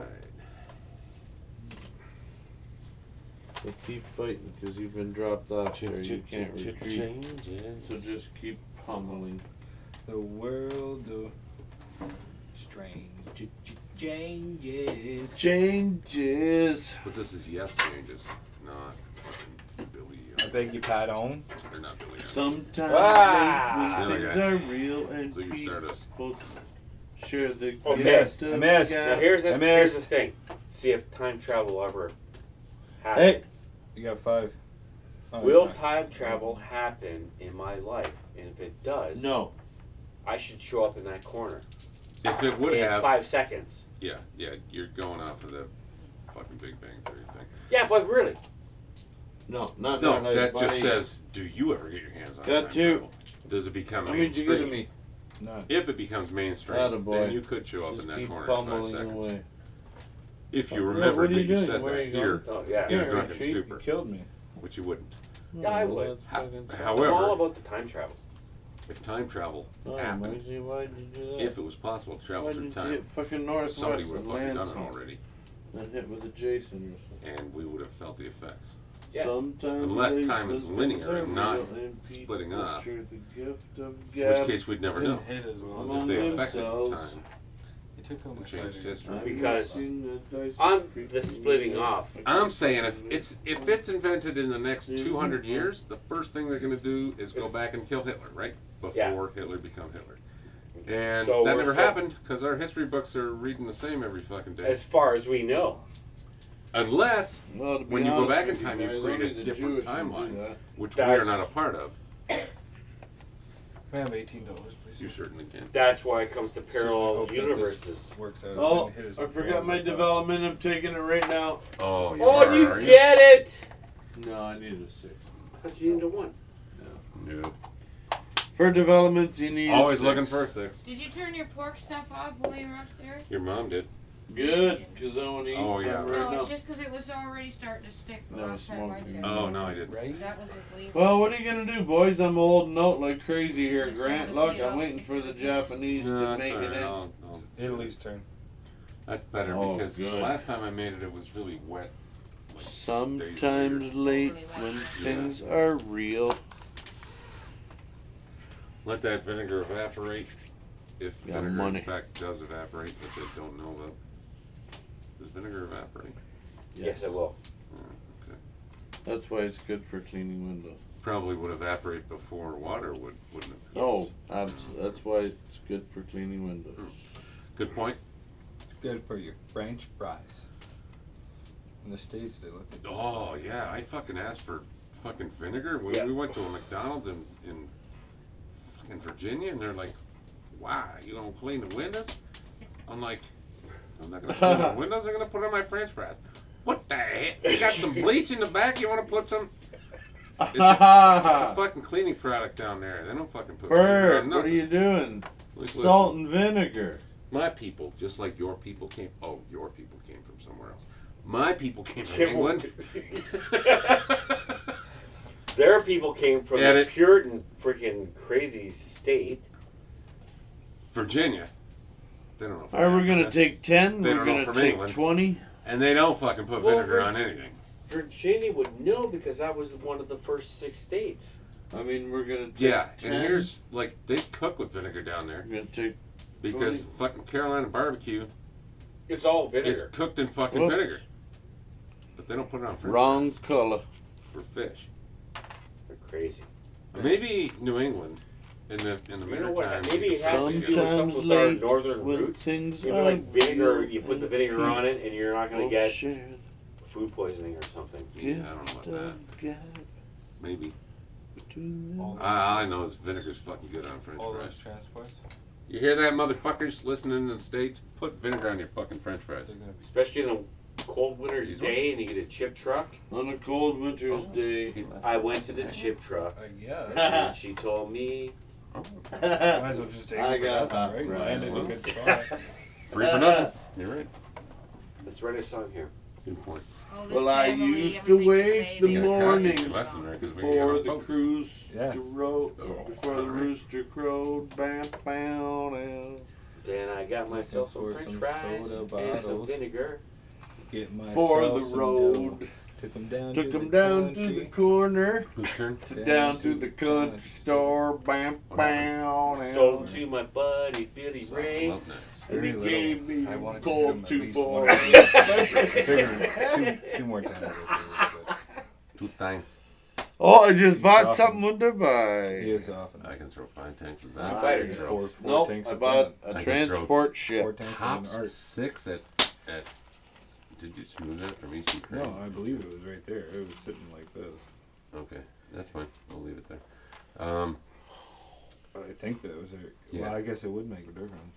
So keep fighting because you've been dropped off there. You can't retreat. Changes. So just keep pummeling. The world of strange ch- ch- changes. Changes. But this is yes changes, not fucking Billy. I beg your pardon. Or not Billy. Sometimes Ah! when Yeah, things are real and So you Stardust. people share the Okay. gift I of missed. gab. Now here's the I here's the missed. thing. See if time travel ever happens. Hey, You got five. Oh, Will it's time travel happen in my life? And if it does, no. I should show up in that corner If it would in have. five seconds. Yeah, yeah, you're going off of the fucking Big Bang Theory thing. Yeah, but really, No, not No, that. that buddy. just says, do you ever get your hands on Got time two. travel? Does it become How many did you get to mainstream? me? None. If it becomes mainstream, Attaboy. then you could show up Just in that keep corner in five pummeling seconds. away. If you Yeah, remember what are that you you doing? said Where are that you here oh yeah. in a Yeah, drunken retreat. stupor, You killed me. which you wouldn't. Yeah, I well, would. that's Ho- fucking- I'm However, all about the time travel. if time travel Oh, happened, Maisie, why'd you do that? if it was possible to travel Why through didn't you time, hit fucking somebody northwest would have and fucking land done it some? already, Then hit with a Jason or something. and we would have felt the effects. Yeah. Sometimes Unless they- time is the linear things are and not real and splitting people off. share the gift of In gab which case, we'd never know. Didn't hit as well. among If they affected themselves. time You took home and my changed fighting. history. I'm Because missing the dice on of creeping the splitting me off, out. I'm saying if it's if it's invented in the next two hundred years, the first thing they're going to do is go back and kill Hitler, right? Before Yeah. Hitler become Hitler. And So that we're never so- happened because our history books are reading the same every fucking day. as far as we know. Unless, Well, to be when you go honest back in with time, you guys, create only a the different Jewish can do timeline. that. which we are That's- not a part of, Can I have eighteen dollars, please? you certainly can. That's why it comes to So we parallel hope that this universes. Works out. Oh, Didn't hit as I before forgot as my I thought. development. I'm taking it right now. Oh, you Oh, are, you are get it! No, I need a six. I thought you needed a one. No. For developments, you need Always a looking six. for a six. Did you turn your pork stuff off while you were upstairs? Your mom did. Good, because I want to eat Oh, some yeah, right No, now. it's just because it was already starting to stick the No, last time I smoking. checked. Oh, no, I didn't. Right? That was his leave. Well, what are you gonna do, boys? I'm holding out like crazy here, Just Grant. wanted to Look, see it I'm all waiting stick for the together. Japanese No, to that's make all it right. in. I'll- I'll- Italy's turn. That's better Oh, because good. the last time I made it, it was really wet Sometimes late when things are real. Let that vinegar evaporate. If Got vinegar money. in fact does evaporate, but they don't know about. Does vinegar evaporate? Yes, it will. Oh, okay. That's why it's good for cleaning windows. Probably would evaporate before water would, wouldn't it? Oh, absolutely. That's why it's good for cleaning windows. Good point. Good for your French fries. In the States, they look at Oh yeah, I fucking asked for fucking vinegar. We, Yeah. we went to a McDonald's in, in fucking Virginia, and they're like, "Why you gonna clean the windows?" I'm like, "I'm not gonna clean the windows. I'm gonna put on my French fries." What the heck? You got some bleach in the back? You want to put some? It's a, it's a fucking cleaning product down there. They don't fucking put vinegar Bert, on what are nothing. you doing? Like, Salt listen, and vinegar. my people, just like your people came. Oh, your people came from somewhere else. My people came from Came- England. Their people came from Edit. the Puritan freaking crazy state. Virginia. They don't know. if Alright, we're Africa. gonna take ten. They We're don't know gonna from take England. twenty. And they don't fucking put Well, vinegar Vir- on anything. Virginia would know because that was one of the first six states. I mean, we're gonna take Yeah, ten. and here's like they cook with vinegar down there We're gonna take. because fucking Carolina barbecue It's all is vinegar. cooked in fucking Whoops. vinegar. But they don't put it on french Wrong fries color. for fish. They're crazy. Maybe New England in the in the You know winter what? time. Maybe it has to do with Sometimes something with our late northern when roots. things Maybe are like vinegar, real you put the and vinegar on it and you're not going to people get share food poisoning or something. Yeah, I don't know gift about that. of gap Maybe. between them. all, I, I know is vinegar's fucking good on french all fries. those transports. You hear that, motherfuckers listening in the States? Put vinegar on your fucking french fries. They're gonna be Especially on a cold winter's These day and you get a chip truck. On a cold winter's Oh. day. I went to the chip truck Uh, yeah. and she told me, Might as well just take I it for got nothing, hot right? fries. Land in a good spot. Free for nothing. You're right. let's write a song here. Good point. Oh, this Well, I family, used to everything wait say the they Yeah, got morning cotton left in there 'cause we ain't got Before no the boats. cruise Yeah. to row, Oh, before the alright. rooster crowed, bam, bam, bam. Then I got myself some Looking for french some fries soda and some bottles. vinegar. Get myself For the some road, dough. Took him down. took to him the down to country. the corner, Whose turn? sit down to the country store, bam, bam, Sold bam. to my buddy Billy Ray. Love nice. And he Very little. gave me I a wanted to hit him cold at two least four. one. I figured two, two more times. I figured, Two thing. Oh, I just He's bought often- something with but Dubai. He is often. I can throw five tanks of Two that. fighters. Throw Four, four Nope, tanks I of bought gun. a I can throw transport Four ship. tanks Tops of an art. six at at. Did you smooth it from Eastern Crane? No, I believe it was right there. It was sitting like this. Okay, that's fine. I'll leave it there. Um, I think that was there. Yeah. Well, I guess it would make a difference.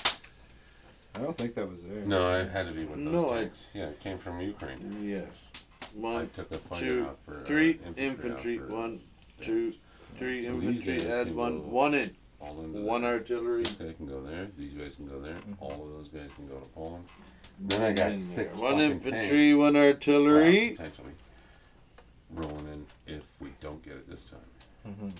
I don't think that was there. no, it had to be with those No, I- tanks. Yeah, it came from Ukraine. Yes. I One, took a fighter two, out for uh, three infantry. infantry, out for, one, two, three So these infantry, guys add can one, go one in, all into one there. artillery. This guy can go there. These guys can go there. Mhm. All of those guys can go to Poland. Then I got in there. six One fucking infantry, tanks. one Well, artillery. potentially rolling in if we don't get it this time. Mm-hmm.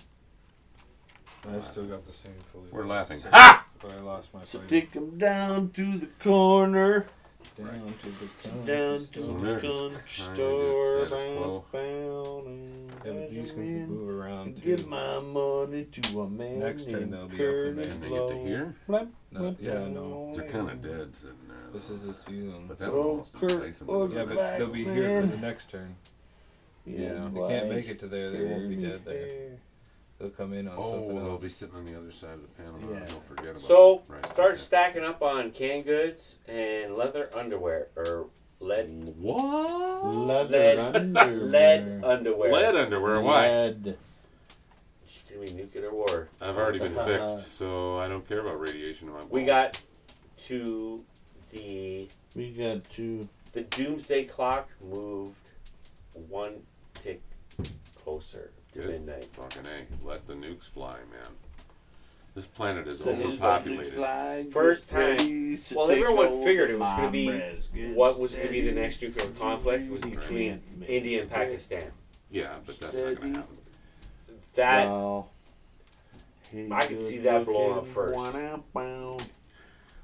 I've still got the same fully. We're laughing. six, Ha! But I lost my So fight. take 'em down to the corner, Down to the country down to store. So the there's country kinda store, just status quo. bound, bound, and Yeah, but these measure can in, move around and too. give my money to a man Next turn named they'll be up and Curtis down. And they get to Lowe. here. Blam, No, blam, yeah, no. They're kind of dead sitting there. This though. is the season. But that Oh, would almost Kurt, entice them to look go Yeah, back. but they'll be here for man. the next turn. Yeah, They can't make it to there. They won't be dead there. They'll come in on Oh, something they'll else. be sitting on the other side of the panel. Yeah. Don't forget about So, it. Right, start okay. stacking up on canned goods and leather underwear or lead What? Leather lead underwear. lead underwear. Lead underwear. Why? Lead. It's gonna be nuclear war. I've already been fixed, so I don't care about radiation in my balls. We got to the We got two. the doomsday clock moved one tick closer to Good. midnight. Fucking A. Let the nukes fly, man. This planet is So Is overpopulated. the flag First time- ready to Well, take everyone over figured it was my gonna be breast? Get what was gonna be the steady, next nuclear conflict was steady, between can't miss India and it. Pakistan. Yeah, but that's not going Steady. to happen. That Well, I could see that blowing up first. One out, bound.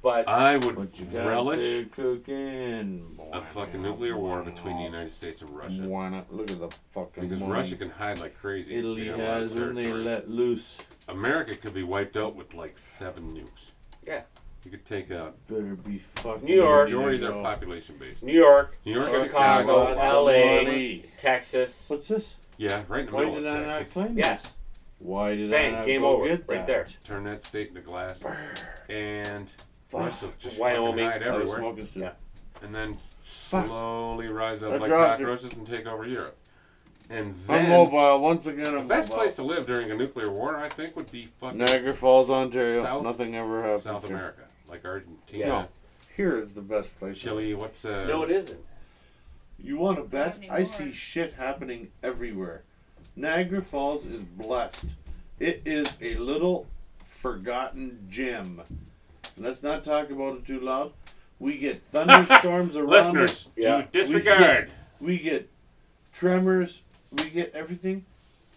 But I would What you got relish there cooking? a fucking nuclear war between the United States and Russia. Why not? Look at the fucking Because money Russia can hide like crazy. Italy They have a lot of has when they territory. let loose. America could be wiped out with like seven nukes. Yeah. You could take out Better be fucking. New York. the majority of their Yo. population base. New York, New York, Chicago, Chicago, lots of L A, money. Texas. What's this? yeah, right in the Why middle did of I not Texas. claim Yeah. this? Why did I Bang, not game go over. get Right that? there. Turn that state into glass, and Fuck. Russia just Wyoming. fucking hide I was everywhere, smoking still. Yeah. and then Fuck. slowly rise up I like dropped it. cockroaches and take over Europe. And I'm then mobile. Once again, the I'm best mobile. place to live during a nuclear war, I think, would be fucking Niagara Falls, Ontario. South- Nothing ever happens South here. America, like Argentina, Yeah. No. Here is the best place. Chile. What's uh? No, it isn't. You want to bet? Not I anymore. see shit happening everywhere. Niagara Falls is blessed. It is a little forgotten gem. Let's not talk about it too loud. We get thunderstorms around us. Listeners, Yeah. to disregard. We get tremors. We get everything.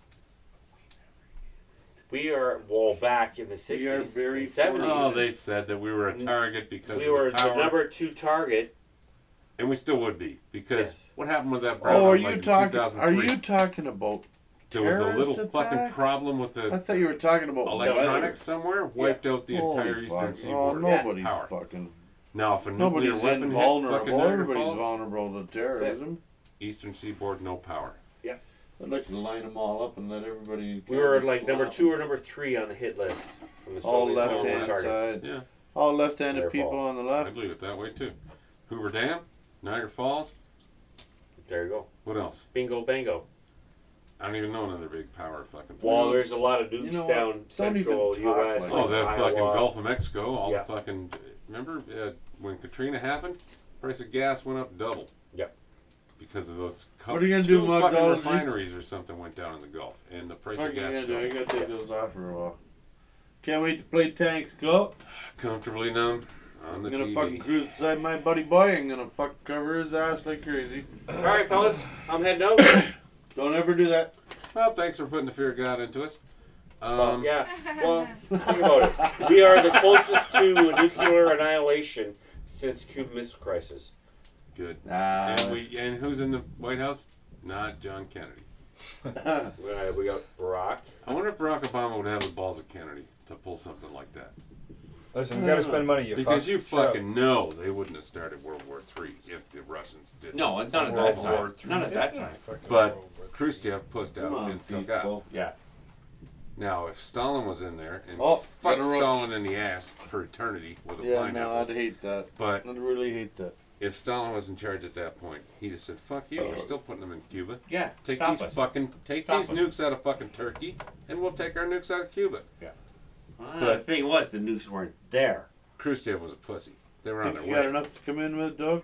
We are well back in the We are sixties, very and seventies. Oh, they said that we were a target because we of were the power, the number two target. and we still would be because Yes. what happened with that? Brown Oh, are like you in talking? two Are thousand three? you talking about? There was a terrorist little fucking attack? problem with I the thought you were talking about electronics somewhere, wiped out the Holy entire fuck. eastern Oh, seaboard. nobody's power. fucking. Now, if a nuclear Nobody's weapon hit fucking invulnerable. Niagara Everybody's Falls, vulnerable to terrorism. eastern seaboard, no power. I'd like to line them all up and let everybody. We were kinda like number slap two or number three on the hit list from the All Soviet left Union hand targets. side. Yeah, All left-handed Niagara people Falls. on the I left. believe it that way too. Hoover Dam, Niagara Falls. There you go. What else? Bingo, bango. I don't even know another big power fucking. Well, there's a lot of nukes You know what? down Don't central even talk U S. like Oh, like that Iowa. fucking Gulf of Mexico, all Yeah. the fucking. Remember uh, when Katrina happened? Price of gas went up double. Yep. Because of those. Co- What are you gonna two do, fucking Mugsology? refineries or something went down in the Gulf, and the price Fuck of you gas gonna do? I doubled. gotta take those off for a while. Can't wait to play tanks. Go. Comfortably numb on I'm the gonna T V. fucking cruise beside my buddy boy. I'm gonna fuck cover his ass like crazy. All right, fellas, I'm heading out. Don't ever do that. Well, thanks for putting the fear of God into us. Um, Well, yeah. Well, think about it. We are the closest to nuclear annihilation since the Cuban Missile Crisis. Good. Nah. And we and who's in the White House? Not John Kennedy. We got, we got Barack. I wonder if Barack Obama would have the balls of Kennedy to pull something like that. Listen, we gotta spend money. You Because fuck. you Shut up. fucking know they wouldn't have started World War Three if the Russians did. No, none at World that War time. Three. None at that time. Fucking But World War Three. Khrushchev pushed out Come on, and took out. people. Yeah. Now, if Stalin was in there and Oh, fuck got a roach. Stalin in the ass for eternity with a Yeah, pineapple, no, I'd hate that. but I'd really hate that. if Stalin was in charge at that point, he'd have said, "Fuck you! We're still putting them in Cuba. Yeah. Take Stop these us. fucking take Stop these us. nukes out of fucking Turkey, and we'll take our nukes out of Cuba." Uh, the thing was, the nukes weren't there. Khrushchev was a pussy. They were on Think their you got way. enough to come in with, Doug?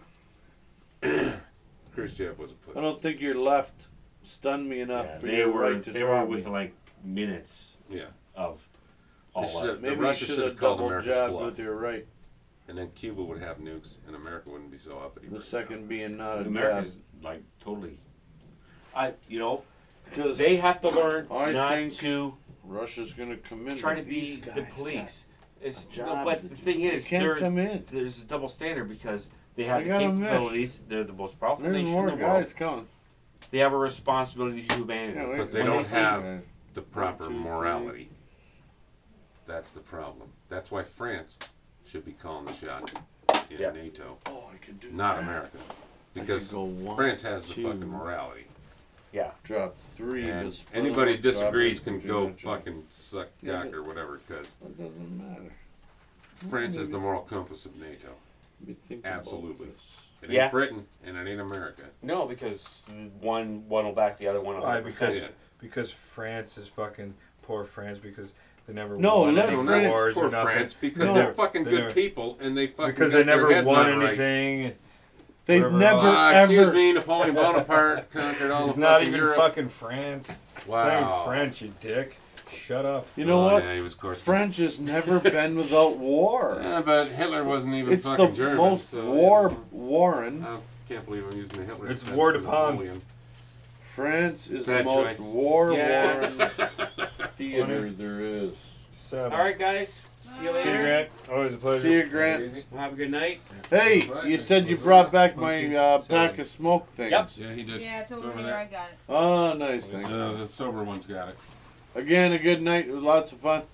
Khrushchev was a I pussy. don't think your left stunned me enough Yeah, for they your were. right to They were drop within me. like minutes Yeah, of They all should- that. Maybe Russia you should should have have called double America's jabbed bluff. with your right. and then Cuba would have nukes, and America wouldn't be so uppity. The right second being not a jab. America's like totally. I, you know, Because they have to learn I not think to Russia's gonna come in. try to but these be the guys police. It's a no, job but to the do. thing They is, can't they're- come in. there's a double standard because they have They the got a mesh. capabilities. They're the most powerful There's nation more in the world. guys coming. They have a responsibility to humanity. Yeah, wait But for they when don't see have- guys. The proper One, two, three. morality. That's the problem. That's why France should be calling the shots in Yeah. NATO, Oh, I could do not that. America, I could because go one, France has the two, fucking morality. Yeah. Drop three. And just split anybody them up, drop disagrees them, can do go that shit. fucking suck Yeah, cock but- or whatever, because That doesn't matter. France is the moral compass of NATO. Let me think about Absolutely. this. It ain't Yeah. Britain and it ain't America. No, because one one will back the other one Why? up. Because Yeah. because France is fucking poor France because they never No, won let any France- wars Poor or nothing. France, because No. they're fucking They good never- people and they fucking because got they their never heads won on right. anything. They've Whatever never else. Ah, ever. excuse me, Napoleon Bonaparte conquered all It's of not fucking even Europe. fucking France. It's not even Wow. French, you dick. Shut up. You know Oh, what? Yeah, he was of course. French has never been without war. Yeah, but Hitler wasn't even It's the fucking German. most so, war you warren. know, I can't believe I'm using the Hitler. It's defense war for to pond. Napoleon. France is Bad the most choice. war Yeah. warren theater there is. Seven. All right, guys. See you See you, later. Grant. Always a pleasure. See you, Grant. Easy. Well, have a good night. Hey, you said you brought back my uh, pack of smoke things. Yep. Yeah, he did. Yeah, it's over, over here. there. I got it. Oh, nice. Thanks. Uh, the sober one's got it. Again, a good night. It was lots of fun.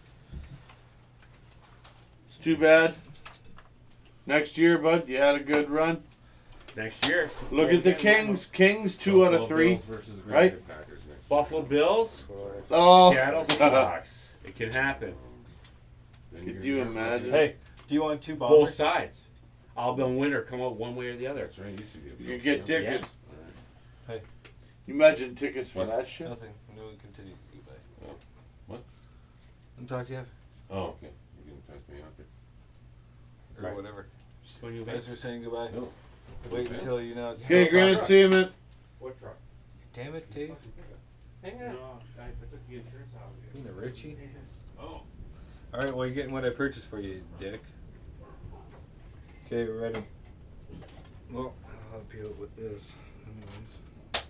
It's too bad. Next year, bud, you had a good run. Next year. Look at the Kings. Kings, two out of Buffalo three. Bills versus Green right? Bay Packers next. Buffalo Bills, Oh, Seattle Seahawks. It can happen. Then Could you're- you you're- imagine? Hey, do you want two Both bombers? sides. Alabama winner come out one way or the other. That's right. You should be you able could get to- tickets. All right. You imagine tickets for What? that shit? Nothing. No, we continue. Goodbye. Oh, what? I'll talk to you after. Oh, okay. You can text me after. Or Right. whatever. Just when you Thanks for saying goodbye. No. Wait Okay. until you know it's Okay, Grant, see you, man. What truck? Damn it, Dave. Hang on. No, I took the insurance out of Being a Richie. Oh. All right, well, you're getting what I purchased for you, dick. Okay, we're ready. Well, I'll help you out with this. Anyways.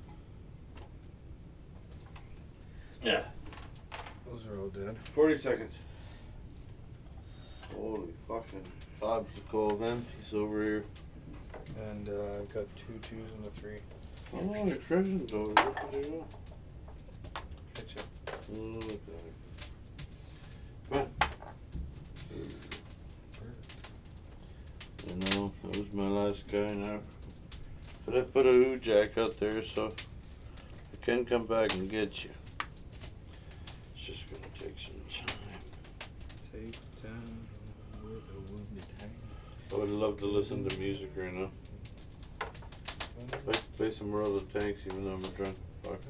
Yeah. Those are all dead. forty seconds. Holy fucking popsicle event. He's over here. And uh, I've got two twos and a three. Oh, your cousin's over there. Where did he go? Ketchup. Oh, look at it. Come on. You know, that was my last guy now. But I put a Ujack out there, so I can come back and get you. It's just gonna take some time. Take down with a wounded hand. I would love to listen to music right now. Play, play some World of Tanks even though I'm drunk. Fuck.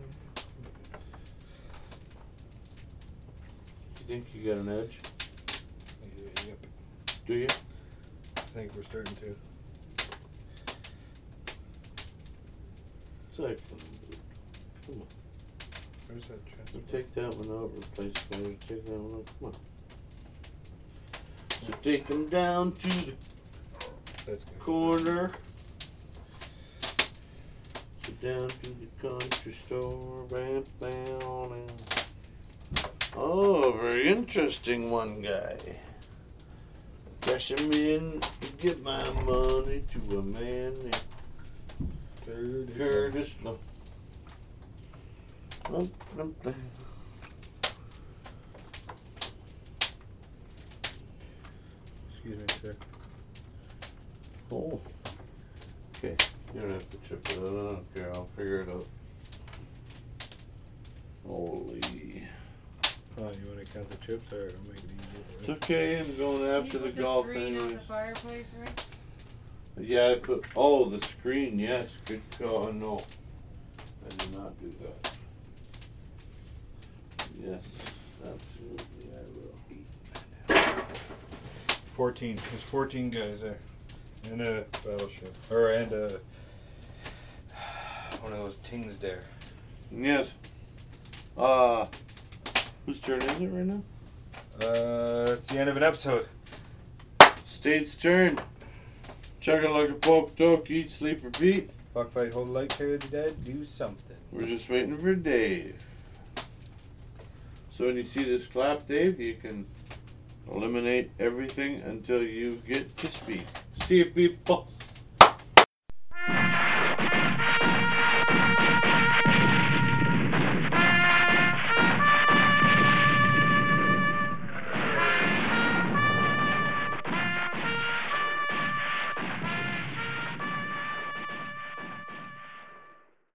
Do you think you got an edge? Yeah, yep. Do you? I think we're starting to. It's like, come on. Where's that transfer? You take that one out, replace the other, take that one out, come on. So take them down to the That's good. corner. So down to the country store, bam, bam, and oh, very interesting one guy. Cashing me in to get my money to a man named Curtis. Curtis. No. Oh, no, no. Excuse me, sir. Oh. Okay, you don't have to chip it out. I don't care. I'll figure it out. Holy. Oh, you want to count the chips, or I'll make it easier It's for you? okay. I'm going Can after you the put golf screen on anyways. the fireplace, right? Yeah, I put. Oh, the screen. Yes. Good call. No, I did not do that. Yes, absolutely. I will. Fourteen. There's fourteen guys there, and a battleship, or and a one of those things there. Yes. Uh, whose turn is it right now? Uh, it's the end of an episode. State's turn. Chug a like a poke, toke, eat, sleep, repeat. Fuck, fight, hold, light, carry the dead, do something. We're just waiting for Dave. So when you see this clap, Dave, you can eliminate everything until you get to speak. See you, people.